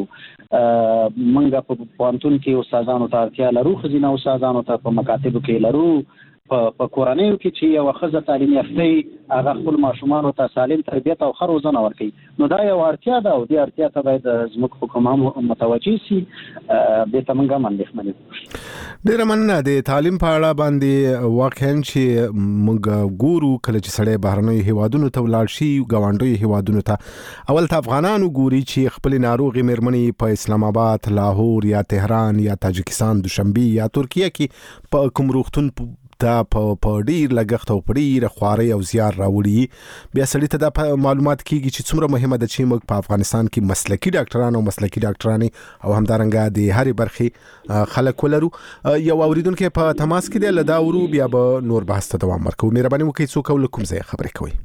موږ په پوهنتون کې استادانو ته اړتیا لرو، ښځینه استادانو ته په مکاتبو کې لرو. په کورنیو کې چې یوه ښځه تعلیم یافته هغه خپل ماشومانو ته سالم تربیت او ښه روزنه ورکوي، نو دا یوه اړتیا ده او دې اړتیا ته باید زموږ حکومت متوجه سي. دې ته موږ هم اندېښمن یو. ډېره مننه. د تعلیم په اړه باندې واقعا چې موږ ګورو کله چې سړی بهرنیو هیوادونو ته ولاړ شي، ګاونډیو هیوادونو ته، اول ته افغانانو ګوري چې خپل ناروغې مېرمنې په اسلام آباد، لاهور یا تهران یا تاجکستان، دوشنبه یا ترکیه کې په کوم روغتون دا په ډیر لګښت او په ډیر خواري او زیار راوړي. بیا سړی ته دا معلومات کیږي چې څومره مهمه ده چې موږ په افغانستان کې مسلکي ډاکټران او مسلکي ډاکټرانې او همدارنګه د هرې برخې خلک ولرو. یو اوریدونکو په تماس کې دی، لدا ورو بیا به نور بحث ته دوام ورکوو. مهرباني وکړئ څوک او کوم ځای خبرې کوي.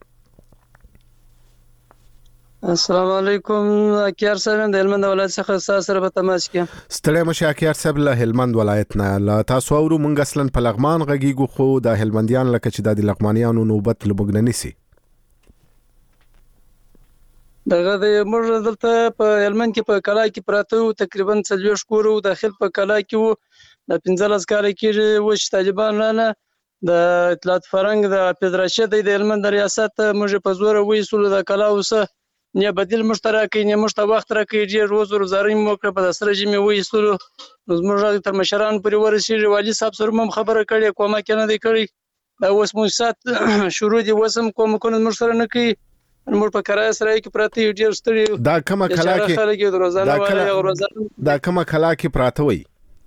السلام علیکم. اکیار صاحب د هلمند ولایت څخه تاسو سره په تماس کې. ستړی مشه اکیار صاحب له هلمند ولایت نه. له تاسو اورو مونږ اصلا په لغمان غږیږو، خو د هلمندیان لکه چې د لغمانیانو نوبت لمږ نه نیسي. دغه د موږ دلته په هلمند کې په کلا کې پراته وو، تقریبا 40 کور وو. داخل په کلا کې وو، د 15 کال کې و چې طالبان نه د اطلاعات فرنګ د حافظ راشد د هلمند ریاست موږ په زور وېسول د کلا اوسه نه بدیل مشترکې نه مشته وخت راکې ډیر روز روزاري مو کړ په سره جمع وېسلو. زموږ تر مشران پورې ورسېږي، والي صاحب سره هم خبره کړې، کومه کې نه دی کړی. دا اوس موسسات شروع دي، وسم کوم موږ سره نه کوي. موږ په کرای سره کې پراته ډیر ستړي. دا کومه کلا کې دا کومه کلا کې پراته وي؟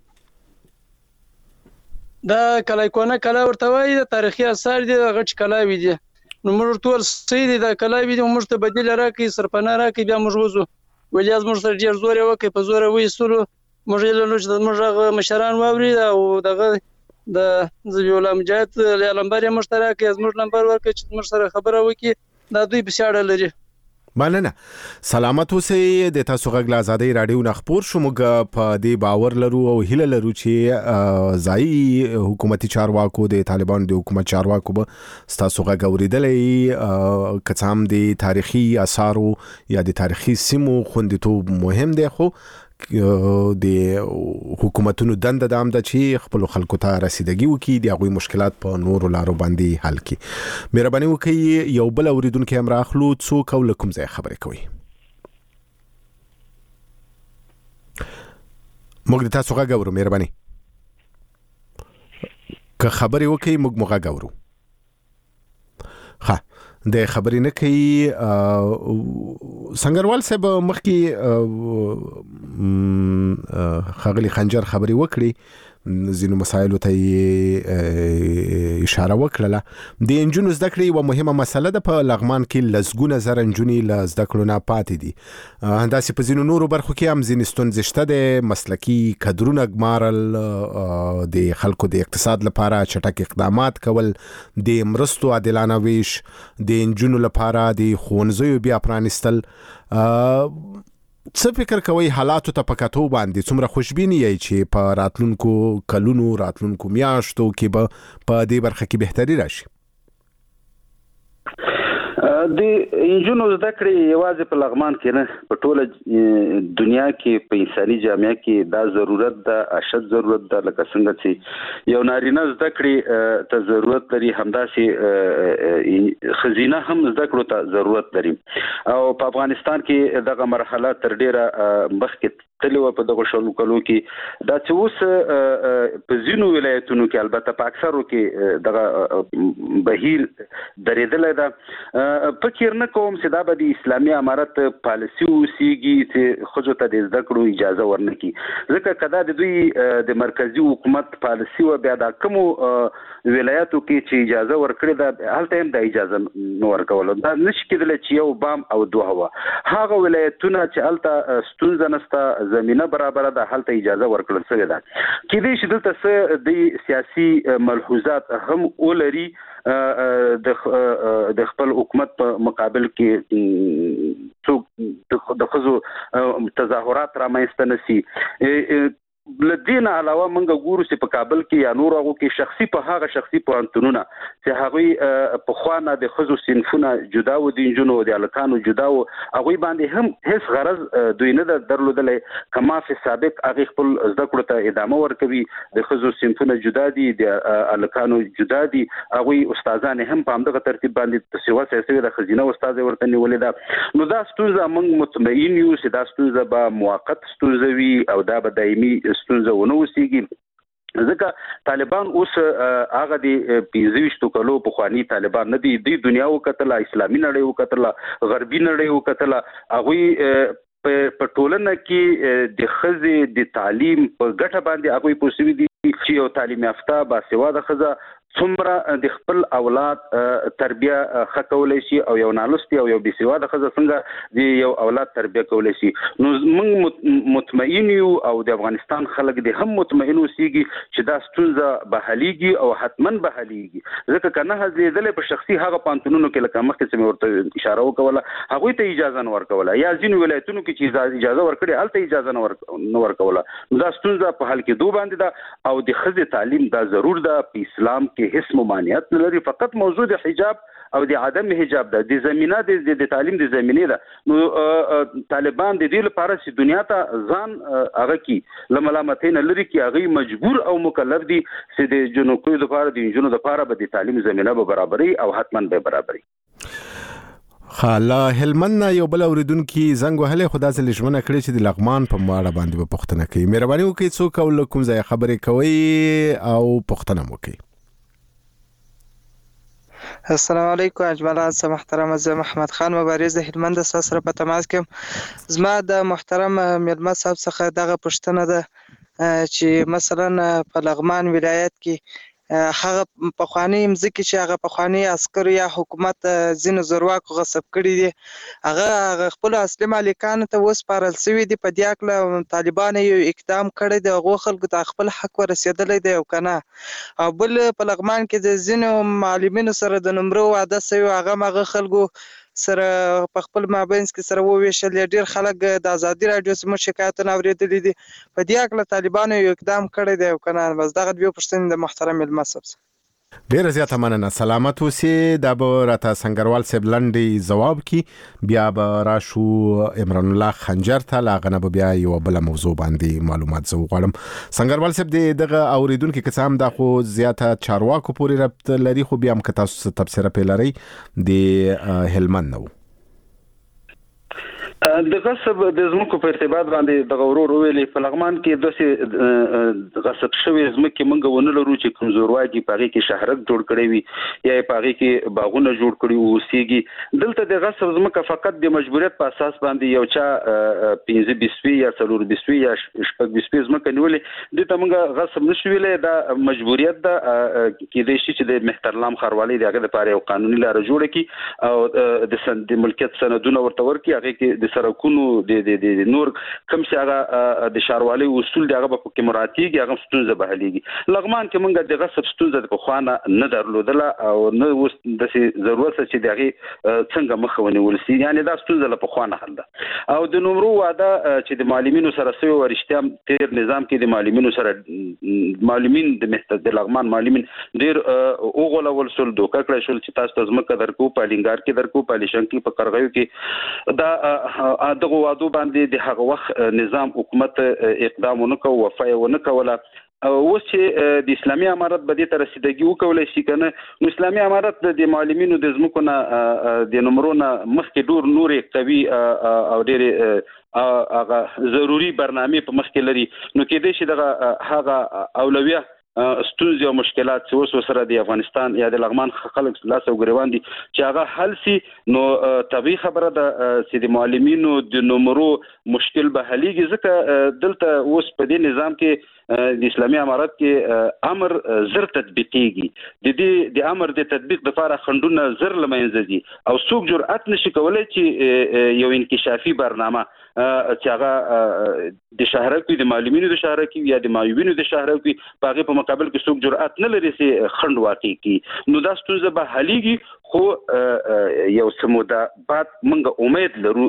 دا کلایکونه کلا ورته وایي، د تاریخي اثار دي، غټ کلاوي دي. نو موږ ټول سیدي د کلاوي دي، موږ ته بدیل راکړي، سرپناه راکړي، بیا موږ وځو. ولې موږ سره ډیر زور وکړي، په زور وېستلو موږ له موږ مشران واوري او دغه د زویولا مجاهد لمبر مشترک زموږ نمبر ورکړي چې موږ سره خبره وکړي دا دوی په شاړه لري. مننه. سلامت اوسئ. د تاسو غږ له ازادۍ رادیو نه خبر شو. موږ په دې باور لرو او هیله لرو چې ځایي حکومتي چارواکو د طالبانو د حکومت چارواکو به تاسو غږ اوریدلې که هم د تاریخي آثارو یا د تاریخي سیمو خوندیتوب مهم دی خو د حکومتونو دنده دام ده چې خپل خلکو ته رسیدګي وکړي د هغوی مشکلات په نورو لارو باندې حل کړي. مهرباني وکړئ یو بل اوریدونکي هم راخلو. څوک او له کوم ځای خبرې کوي؟ موږ د تاسو غږ اورو. مهرباني که خبرې وکړئ موږ غږ اورو. ښه د خبرې نه کوي. سنگروال صاحب مخکې ښاغلي خنجر خبرې وکړي ځینو مسایلو ته اشاره وکړله. د انجونو زده کړې یوه مهمه مسله ده. په لغمان کې لسګونه زره نجونې له زده کړو نه پاتې دي. همداسې په ځینو نورو برخو کې هم ځینې ستونزې شته دي. مسلکي کدرونه ګمارل، د خلکو د اقتصاد لپاره چټک اقدامات کول، د مرستو عادلانه ویش، د انجونو لپاره د ښوونځیو بیا پرانیستل. څه فکر کوي حالاتو ته په کتو باندې څومره خوشبیني یې چې په راتلونکو کلونو راتلونکو میاشتو کې به په دې برخه کې بهتري راشي؟ د انجونو زده کړې یوازې په لغمان کې نه په ټوله دنیا کې په انساني جامعه کې دا ضرورت ده، اشد ضرورت ده. لکه څنګه چې یو نارینه زده کړې ته ضرورت لري همداسې ښځینه هم زده کړو ته ضرورت لري. او په افغانستان کې دغه مرحله تر ډیره مخکې تللی وه په دغه شلو کلو کې. دا چې اوس په ځینو ولایتونو کې البته په اکثرو کې دغه بهیر درېدلی ده. فکر نه کوم چې دا به د اسلامي امارت پالیسي اوسیږي چې ښځو ته د زده کړو اجازه ورنکړي. ځکه که دا د دوی د مرکزي حکومت پالیسي وه بیا دا کومو ولایتو کې چې اجازه ورکړې ده هلته هم دا اجازه نه ورکوله. دا نشي کېدلی چې یو بام او دوه وه. هغه ولایتونه چې هلته ستونزه نشته، زمینه برابره ده، هلته اجازه ورکړل شوې ده. کېدای شي دلته څه د سیاسي ملحوظات هم ولري د خپل حکومت په مقابل کې څوک د ښځو تظاهرات رامنځته نه شي. له دې نه علاوه موږ ګورو چې په کابل کې یا نور هغو کې شخصي پوهنتونونه چې هغوی پخوا نه د ښځو صنفونه جدا و، د نجونو د هلکانو جدا و، هغوی باندې هم هیڅ غرض دوی نه ده درلودلی. که ما فی سابق هغې خپل زده کړو ته ادامه ورکوي. د ښځو صنفونه جدا دي، د هلکانو جدا دي. هغوی استادان هم په همدغه ترتیب باندې سیوا سوې ده، ښځینه استاد یې ورته نیولې ده. نو دا ستونزه موږ مطمئن یو چې دا ستونزه به موقت ستونزه وي او دا به دایمي ستونزه ونه اوسېږي. ځکه طالبان اوس هغه د 25 کلو پخواني طالبان نه دي. دوی دنیا وکتله، اسلامي نړۍ وکتله، غربي نړۍ وکتله. هغوی په ټولنه کې د ښځې د تعلیم په ګټه باندې هغوی پوه شوي دي چې یو تعلیم یافته باسواده ښځه څومره د خپل اولاد تربیه ښه کولی شي او یو نالوستې او یو بېسواده ښځه څنګه د یو اولاد تربیه کولی شي. نو موږ مطمئن یو او د افغانستان خلک د هم مطمئن اوسېږي چې دا ستونزه به حلیږي او حتما به حلیږي. ځکه که نه حلېدلی په شخصي هغه پوهنتونونو کې لکه مخکې چې مې ورته اشاره وکوله هغوی ته اجازه نه ورکوله، یا ځینو ولایتونو کې چې اجازه ورکړې هلته اجازه نه ورکوله. نو دا ستونزه په حل کېدو باندې ده. او د ښځې تعلیم دا ضرور ده. په اسلام کې هیڅ ممانعت نه لري، فقط موضوع د حجاب او د عدم حجاب ده. د زمینه د تعلیم د زمینې ده. نو طالبان د دې لپاره چې دنیا ته ځان هغه کی له ملامتۍ نه لري کې هغوی مجبور او مکلف دي چې د جنوکیو لپاره د نجونو لپاره به د تعلیم زمینه به برابري او حتما به برابري. خاله هلمند یو بل اوریدونکي زنګ وهلی خو داسې لژمنه کړې چې د لغمان په اړه باندې به پوښتنه کوي. مهرباني وکړئ څوک او له کوم ځایه خبرې کوئ او پوښتنه مو کوئ. السلام علیکم اجمالا. محترم زه محمد خان مبارز د هلمند ستاسو سره په تماس کې. زما د محترم میلمه صاحب څخه دغه پوښتنه ده چې مثلا په لغمان ولایت کې هغه پخوانی مځکې چې هغه پخوانی عسکر یا حکومت ځینو زورواکو غصب کړي دي هغه خپل اصلي مالکانو ته وسپارل شوي دي. په دې اړه طالبان یو اقدام کړی دی، هغو خلکو ته خپل حق ورسېدلی دی او که نه. او بل په لغمان کې د ځینو معلمینو سره د نمرو واده شوي، هغه هم هغه خلکو سره په خپل مابینځ کې سره وویشل. ډېر خلک د ازادي راډیو زموږ شکایتونه اورېدلي دي. په دې هکله طالبانو یو اقدام کړی دی او که نه. بس دغه دوې پوښتنې د محترم مېلمه صاحب څخه. ډیره زیاته مننه. سلامت اوسې. دا به راته سنگروال صاحب لنډې جواب کی، بیا به راشو عمران الله خنجر ته، لا غنه بیا یو بل موضوع باندې معلومات زو غواړم. سنگروال صاحب دغه اوریدونکو کې هم دا خو زیاته چارواکو پورې ربط لري، خو بیا هم که تاسو تبصره پیلري د هلمند نو د غصب د زمکو په ارتباط باندې د غورور ویلي په لغمان کې داسې غصب شوی زمکه منګه ونه لرو چې کمزورواږي پاږي کې شهرک جوړ کړی وي یا پاږي کې باغونه جوړ کړی وو. سیږي دلته د غصب زمکه فقط د مجبوریت په اساس باندې یو چا 15 20 یا 4 20 یا 6 20 زمکه نیولې د تمنګه غصب نشو ویلې دا مجبوریت ده کې د شي چې د محترلام خاروالي دغه لپاره یو قانوني لار جوړه کی او د ملکیت سندونه ورته ورکي هغه کې سرکونو د نور کم چې هغه د شاروالي اصول دغه په کې مراتیږي هغه ستونزه به حلېږي. لغمان کې مونږ د غصب ستونزه په خوانه نه درلودله او نه اوس د ضرورت چې دغه څنګه مخونه ولسی، یعنی دا ستونزه له په خوانه حل ده. او د نمرو واده چې د معلمینو سره سوي ورشتیا تیر نظام کې د معلمینو سره معلمین د لغمان معلمین ډیر اوغله ولسل دوکه کړی شول چې تاسو زمکه درکو پالینګار کې درکو پالیشن کې په قرغیو کې دا دغه وادو باندې د هغه وخت نظام حکومت اقدام ونکو وفای ونکوله. اوس چې د اسلامي امارت به د رسیدګي وکولای شي کنه، نو اسلامي امارت د معلمینو د زمکو نه د نمرونه مخکې ډور نور قوي او ډېر هغه ضروری برنامه په مخ کې لري، نو کې دې شي دغه هغه اولویه ستونزې او مشکلات چې اوس سره د افغانستان یا د لغمان خلک لاس او ګریوان دي چې هغه حل سي، نو طبيعي خبره ده چې د معلمینو د نمرو مشکل به حلېږي. ځکه دلته اوس په دې نظام کې د اسلامي امارت کې امر زر تطبیقيږي. د امر د تطبیق لپاره خندونه زر لمنځه دي او څوک جرأت نشي کولای چې یو انکشافي برنامه چې هغه د شهرکوي د معلمینو د شهرکوي یا د معیوبینو د شهرکوي په هغه په مقابل کې څوک جرأت نه لري چې خند واقع کی، نو دا ستونزه به حلېږي. خو یو سموده بعد موږ امید لرو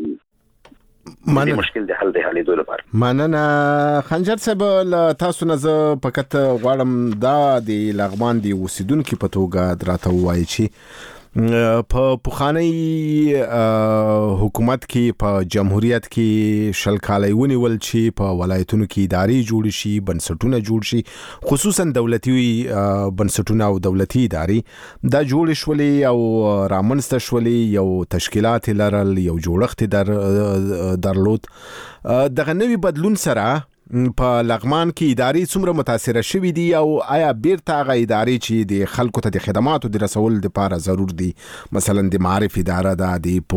مشکل د حل د حلېدو لپاره. مننه خنجر صاحب. تاسو نه زه فقط غواړم دا د لغمان دی اوسیدونکو په توګه دراته وایي چې په پخوانی حکومت کې په جمهوریت کې شل کالای ونیول چې په ولایتونو کې ادارې جوړ شي، بنسټونه جوړ شي، خصوصا دولتي بنسټونه او دولتي ادارې دا جوړ شولې او رامنځته شولې، یو تشکیلات لرل، یو جوړښت درلود. دغه نوې بدلون سره په لغمان کې ادارې څومره متاثر شوي دي او آیا بیرته هغه ادارې چې د خلکو ته د خدماتو د رسول لپاره ضرور دي، مثلا د معارف اداره ده،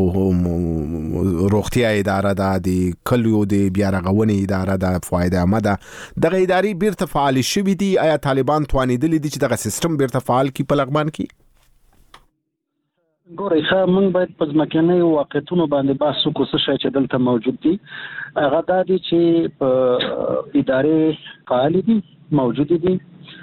د روغتیا اداره ده، د کلیو د بیا رغونې اداره ده، فواید عامه ده، دغه ادارې بیرته فعال شوي دي؟ آیا طالبان توانیدلی دي چې دغه سیستم بیرته فعال کړي په لغمان کې؟ ګورئ ښه، موږ باید په ځمکنیو واقعیتونو باندې بحث وکړو. څه شی چې دلته موجود دي هغه دا دي چې په ادارې فعالې دي، موجودې دي،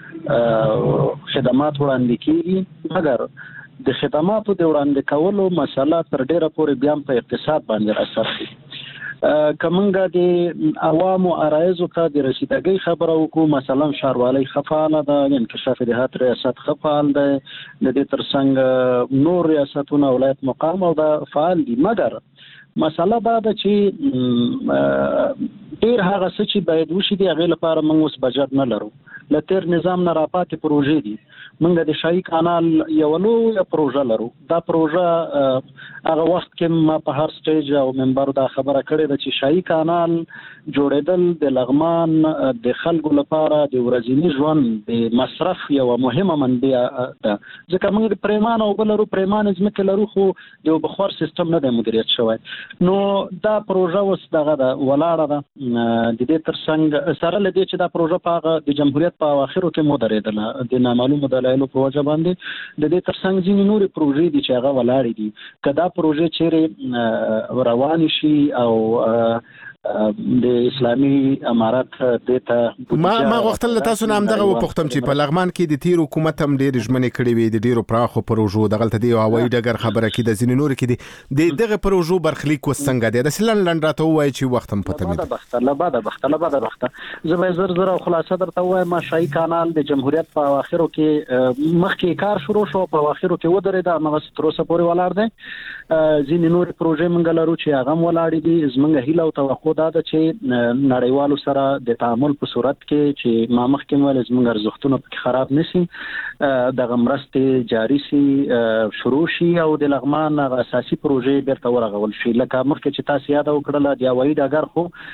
خدمات وړاندې کېږي، مګر د خدماتو د وړاندې کولو مسله تر ډېره پورې بیا په اقتصاد باندې اثر کوي. کمنګه د عوامو عرایضو ته د رسیدګۍ خبره وکړو، مثلا ښاروالۍ ښه فعاله ده، انکشاف دهات ریاست ښه فعال دی، د دې ترڅنګ نور ریاستونه ولایت مقام او دا فعال دي. مګر مسله دا ده چې ډېر هغه څه چې باید وشي د هغې لپاره موږ اوس بجټ نه لرو. له تیر نظام نه راپاتې پروژې دي. موږ د شاهي کانال یو لویه پروژه لرو. دا پروژه هغه وخت کې ما په هر سټیج او منبر دا خبره کړې ده چې شاهي کانال جوړېدل د لغمان د خلکو لپاره د ورځني ژوند د مصرف یوه مهمه منبع ده. ځکه موږ د پریمان او بل لرو، پریمان ځمکې لرو، خو د یو بخار سیستم نه دی مدیریت شوی. نو دا پروژه اوس دغه ده ولاړه ده. د دې ترڅنګ سره له دې چې دا پروژه په هغه د جمهوریت په اواخرو کې مو درېدله د نامعلومو دلایلو په وجه باندې. د دې ترڅنګ ځینې نورې پروژې دي چې هغه ولاړې دي. که دا پروژې چیرې روانې شي او د اسلامي امارات دته ما غوښتل تاسو نه همدغه وپوښتم چې په لغمان کې د تیر حکومت هم ډېر ژمنې کړې وي د ډېرو پراخو پروژو دغلته دی هوایي ډګر خبره کې د ځینې نور کې دي دغه پروژو برخلیک وسنګ دی د سلن لنډراته وایي چې وخت هم پته مې لباده زه به زر خلاصه درته وایم. شاهي کانال د جمهوریت په اواخرو کې مخکې کار شروع شو په اواخرو کې ودرېد هغه تر اوسه پورې ولاړ دی. ځینې نور پروژې موږ لرو چې هغه هم ولاړ دي. زموږ هیله او توقع دا ده چې نړیوالو سره د تعامل په صورت کې چې ما مخکې ویل زموږ ارزښتونه پکې خراب نشي دغه مرستې جاري شي شروع شي او د لغمان اساسي پروژې بیرته ورغول شي. لکه مخکې چې تاسو یاد وکړل د هوایي ډګر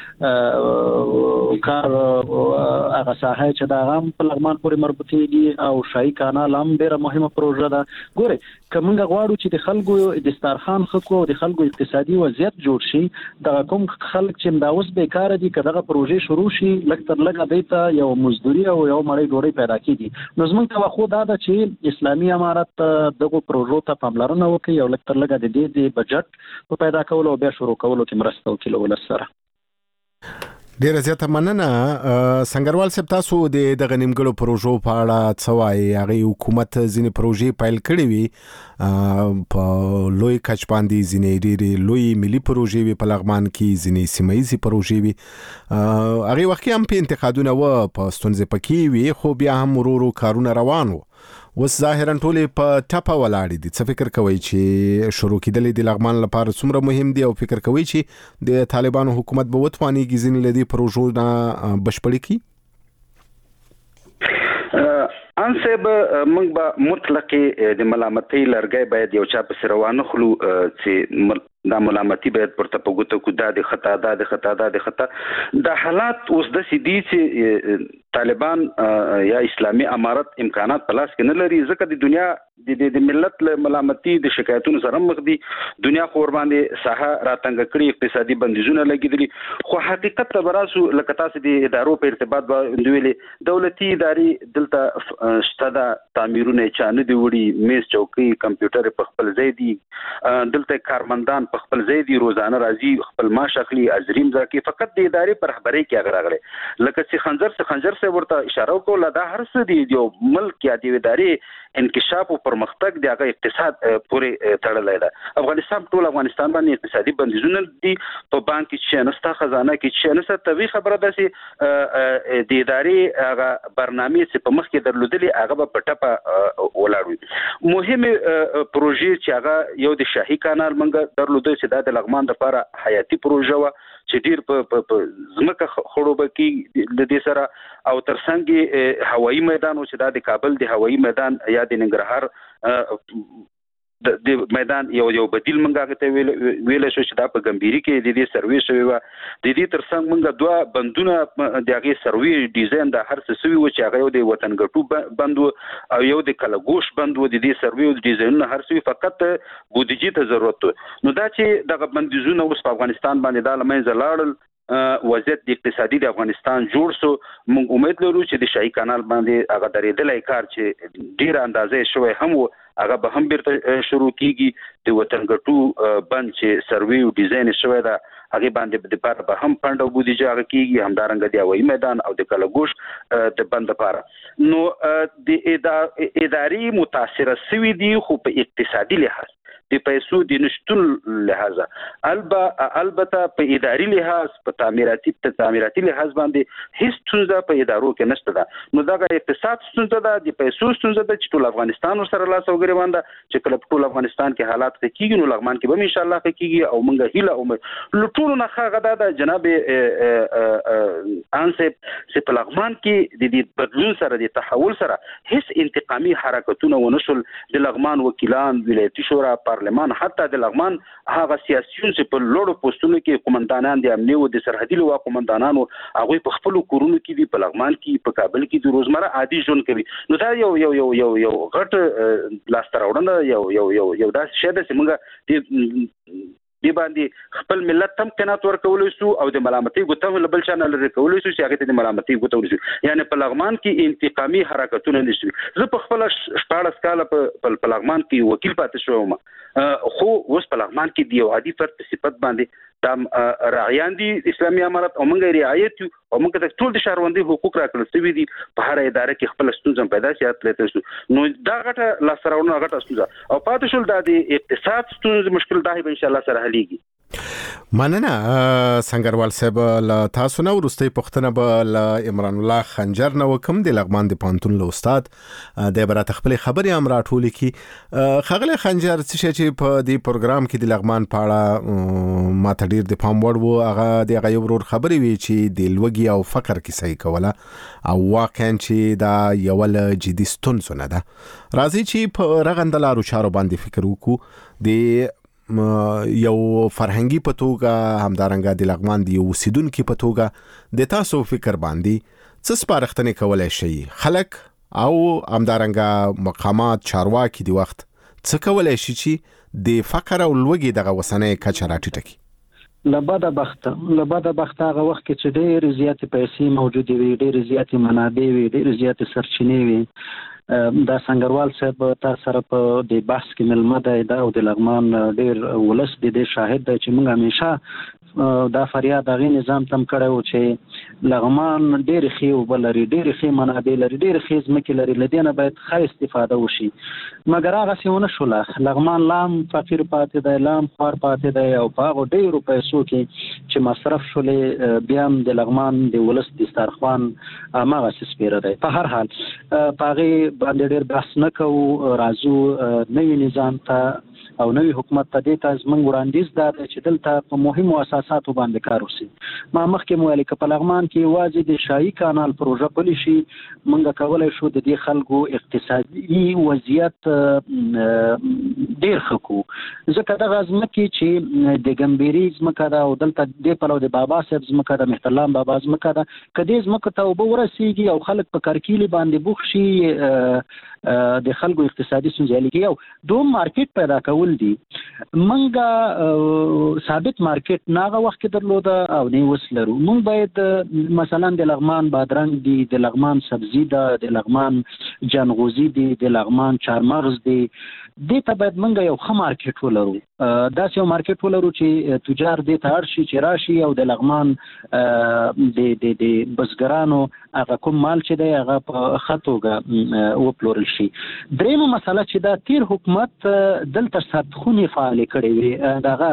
خو کار هغه ساحه چې دا هم په لغمان پورې مربوطه دي او شاهي کانال هم ډیره مهمه پروژه ده. ګوره کومه غواړو چې د خلکو د ستارخان خلکو او د خلکو اقتصادي وضعیت جوړ شي. دا کوم خلک چې دا اوس بیکاره دي که دغه پروژې شروع شي لږ تر لږه دیته یو مزدوري او یو مړۍ ډوډۍ پیدا کیږي. نو زموږ توقع دا ده چې اسلامي امارت دغه پروژو ته پاملرنه وکړي او لږ تر لږه د دې د بجټ په پیدا کولو او بیا شروع کولو کې مرسته وکړي ولس سره. ډیره زیاته مننه سنگروال صاحب. تاسو د دغه نیمګړو پروژو په اړه څه وایي؟ هغه حکومت ځینې پروژې پیل کړې وي په لوی کچ باندې ځینې ډېرې لوی ملي پروژې وي په لغمان کې ځینې سیمایي پروژې وي هغه وخت هم په انتقادونه و په ستونزې پکې وي خو بیا هم ورو کارونه روان وو. وس ظاهرا ټولې په ټپه ولاړې دي. څه فکر کوي چې شروع کېدلې د لغمان لپاره څومره مهم دي او فکر کوي چې د طالبانو حکومت به وتوانیږي ځینې له دې پروژو نه بشپړې کړي؟ انسب موږ به مطلق د ملامتۍ لرګي باید یو چا په روانه خلو چې دا ملامتي باید پرته پګوته کو د خطا د حالات اوس د سیدی چې طالبان یا اسلامي امارت امکانات پلاس کې نه لري ځکه د دنیا د ملت له ملامتي د شکایتونو سره مخ دي. دنیا خور باندې ساحه راتنګ کړي اقتصادي بندیزونه لګیدلي خو حقیقت ته براسو لکه تاسو د ادارو په ارتباط باندې ویلي دولتي ادارې دلته شته تعمیرونه چانه دی وړي میز چوکۍ کمپیوټر په خپل ځای دي دلته کارمندان په خپل ځای دي روزانه راځي خپل معاش اخلي اجریم ځکه فقط د ادارې پر خبرې کې راغلي لکه چې خنجر سے ورته اشاره وکړه دا هر څه دی یو ملک یا د ادارې انکشاف او پرمختګ د هغه اقتصاد پورې تړلې ده. افغانستان ټول افغانستان باندې اقتصادي بندیزونه دي په بانک کې نشته خزانه کې نشته توی خبره ده چې د ادارې هغه برنامه چې په مخ کې درلودلې هغه په ټپه ولاړوي. مهمه پروژې چې هغه یو د شاهي کانال منګه درلوده چې د لغمان لپاره حیاتي پروژه و چې ډیر په زمکه خړوبه کې د دې سره او ترڅنګ هوایي میدان او چې د کابل د هوایي میدان یا د ننګرهار د میدان یو بدیل منګه ته ویل شو چې دا په ګمبيري کې د دې سروي شوی و د دې ترڅنګ منګه دوه بندونه د هغه سروي ډیزاین د هر څه سوي و چې هغه د وطن ګټو بندو او یو د کلګوش بندو د دې سروي ډیزاینونه هر څه فقط بودیجې ته ضرورت نو دا چې دغه بندیزونه اوس په افغانستان باندې د لمنځه لاړل وضعیت د اقتصادي د افغانستان جوړ سو موږ امید لرو چې د شاهي کانال باندې هغه درېدلای کار چې ډیر اندازې شوی هم هغه به هم بیرته شروع کیږي د وطن ګټو بند چې سروي او ډیزاین شوی دا هغه باندې د لپاره به هم فند او بودیجه هغه کیږي همدارنګ دی هوایي میدان او د کلګوش د بند لپاره نو د اداري متاثر سوي دي خو په اقتصادي لحاظ د پیسو د نشټون لحاظ البته په اداري لحاظ په تعمیراتي لحاظ باندې هیڅ څه په ادارو کې نشته ده نو دا اقتصاد څه ده د پیسو څه ده چې ټول افغانستان سره لاس او ګریوان ده چې کله ټول افغانستان کې حالات کېږي نو لغمان کې به ان شاء الله کېږي او موږ هیله او لټول نه خغه ده جناب انسب چې په لغمان کې د دې بدلون سره د تحول سره هیڅ انتقامي حرکتونه ونشول د لغمان وکیلان ولایتي شورا پارلمان حتی د لغمان هغه سیاسيون چې په لوړو پوسټونو کې قومندانان دي امنیت او د سرحدي لوا قومندانانو هغه په خپل کورونو کې دي په لغمان کې په کابل کې د روزمره عادي ژوند کوي نو دا یو غټ لاستراوړنه یو داسې شی ده چې موږ دی باندې خپل ملت تم قناعت ورکولای شو او د ملامتي ګوتم بل چا نه لري کولای شو چې هغه د ملامتي ګوتول شي یعنی په لغمان کې انتقامي حرکتونه نشي زه په خپل 14 کال په لغمان کې وکیل پاتې شوم خو اوس په لغمان کې دی عادي فرد صفت باندې تام راغیان دي اسلامي امارت او موږ رعایت او موږ د ټول د شهروندي حقوق راکړل سوي دي په هر اداره کې خپل ستونزې پیدا شي اتلته شو نو دا غټه لاسراونه غټه ستونزه او پاتې شول د اقتصاد ستونزې مشکل دا به ان شاء الله سره حليږي. مننه سنگروال صاحب له تاسو نو ورستي پښتنه به عمران الله خنجر نو کوم د لغمان د پانتون له استاد د برات خپل خبري امر ټولي کی خغله خنجر چې په دې پروګرام کې د لغمان پاړه ماته ډیر د پام وړ وو هغه د غیور خبري وی چې د لوګي او فقر کې صحیح کوله او واقعا چې دا یو له جدي ستونزه نه ده راځي چې په رغندلارو چارو باندې فکر وکړو د یو فرهنګي پتوګه همدارنګه د لغمان دی اوسیدونکو پتوګه د تاسو فکر باندې څه سپارښتنه کولای شي خلک او همدارنګه مقامات چارواکي دی وخت څه کولای شي چې د فقر او لوګي دغه وسنې کچراټی ټکی لباده بخت هغه وخت کې چې ډېر زیات پیسې موجود وي ډېر زیات منابع وي ډېر زیات سرچینې وي دا سنگروال صاحب تاسو سره په د بحث کې ملمه ده او د لغمان ډېر ولس د شاهد دی چې موږ همیشه دا فریاد غي نظام تم کړو چې لغمان ډېر خي او بلري ډېر خي منابع لري ډېر خي ځمکې لري لدينه باید ښه استفاده وشي مګر هغه سیونه شوله لغمان لام فقیر پاتې دی لام خور پاتې دی او په هغه ډېر پیسو کې چې مصرف شولې بیا هم د لغمان د ولس د سترخوان هغه سپیره دی په هر حال پاغي باندې ډېر بحث نه کوو راځو نوی نظام ته او نوی حکومت ته د تاسو موږ وړاندیز دا چې دلته په مهمو اساساتو باندې کار وشي ما مخکې مو ویل په لغمان کې واځي د شاهي کانال پروژه پلی شي موږ کولای شو د دې خلکو اقتصادي وضعیت ډیر خکو ځکه د غزمکه چې د ګمبيري ځمکه دا او دلته د پلو د بابا صاحب ځمکه د محترم بابا ځمکه دا کدي ځمکه ته وبورسيږي او خلک په کرکیلي باندې بوخ شي د خلکو اقتصادي ستونزې لګي او دوم مارکیټ پیدا کول دي منګه ثابت مارکیټ ناغه وخت درلوده او نه وسلرو مونږ باید مثلا د لغمان بادرنګ دي د لغمان سبزی ده د لغمان جنغوزي دي د لغمان چارمغز دي د ته باید منګه یو ښه مارکیټ ولرو دا یو مارکیټ ولرو چې تجار دې ته ارشي چې راشي او د لغمان د بزګرانو هغه کوم مال چې دی هغه په خطوګه و پلورل شي درېمه مسله چې دا تیر حکومت دلته سرخونی فعال کړي وي دغه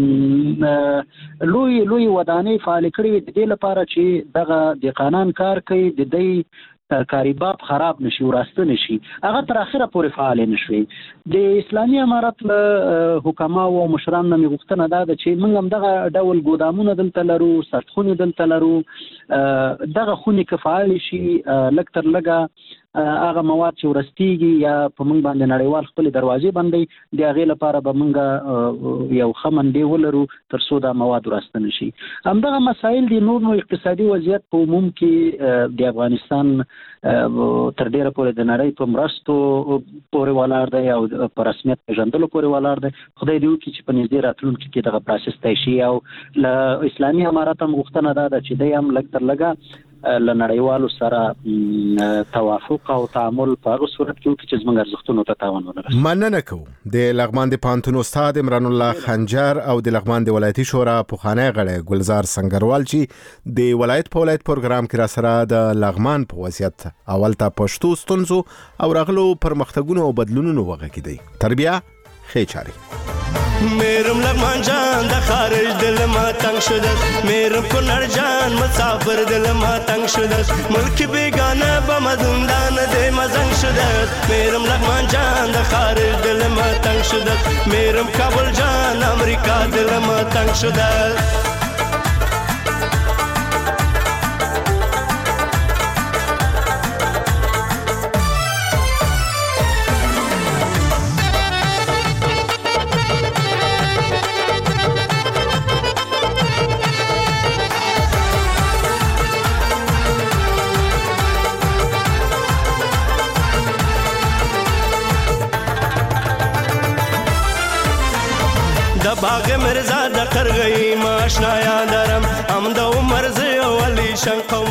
لوی ودانې فعال کړي وي د دې لپاره چې دغه د قانون کار کوي د دې ترکاری باب خراب نشي وراسته نشي هغه تر اخره پورې فعال نشوي د اسلامي امارت له حکما او مشران نه غوښتنه ده چې موږ هم دغه ډول ګودامونه دلته لرو سرخونی دلته لرو دغه خونی کفایل شي لکتر لګه هغه مواد چې ورستيږي یا په موږ باندې نړیوال خپل دروازې باندې د هغه لپاره به موږ یو خمن دی ولرو تر څو دا مواد ورسته نشي همدغه مسایل دي نور نو اقتصادي وضعیت په عموم کې د افغانستان تر ډیره پورې د نړۍ په مرستو پورې ولاړ دی او په رسمیت پیژندلو پورې ولاړ دی خدای دې وکړي چې په نږدې راتلونکي کې دغه پروسس طی شي او له اسلامي امارت هم غوښتنه ده چې دوی هم لږ تر لږه لنړیوالو سره توافق او تعامل په هغه صورت کې وکړي چې زموږ ارزښتونو ته تاوان ونه رسوي. مننه کوم د لغمان د پانتون استاد عمران الله خنجر او د لغمان د ولایتي شورا پخوانی غړی ګلزار سنگروال چې د ولایت په ولایت پروګرام کې را سره د لغمان په وضعیت اول ته پښتو ستونزو او رغلو پرمختګونو او بدلونونو وغږیدي تربیه خې چاري میرم لغمان جان د خارج دل ما تنگ شده میرم کنر جان مسافر دل ما تنگ شده ملک بیگانه با مزندان ده مزنگ شده میرم لغمان جان د خارج دل ما تنگ شده میرم کابل جان امریکا دل ما تنگ شده لاغ مرزا د قرغی ما آشنا یادرم ام د عمر زه ولی شن قوم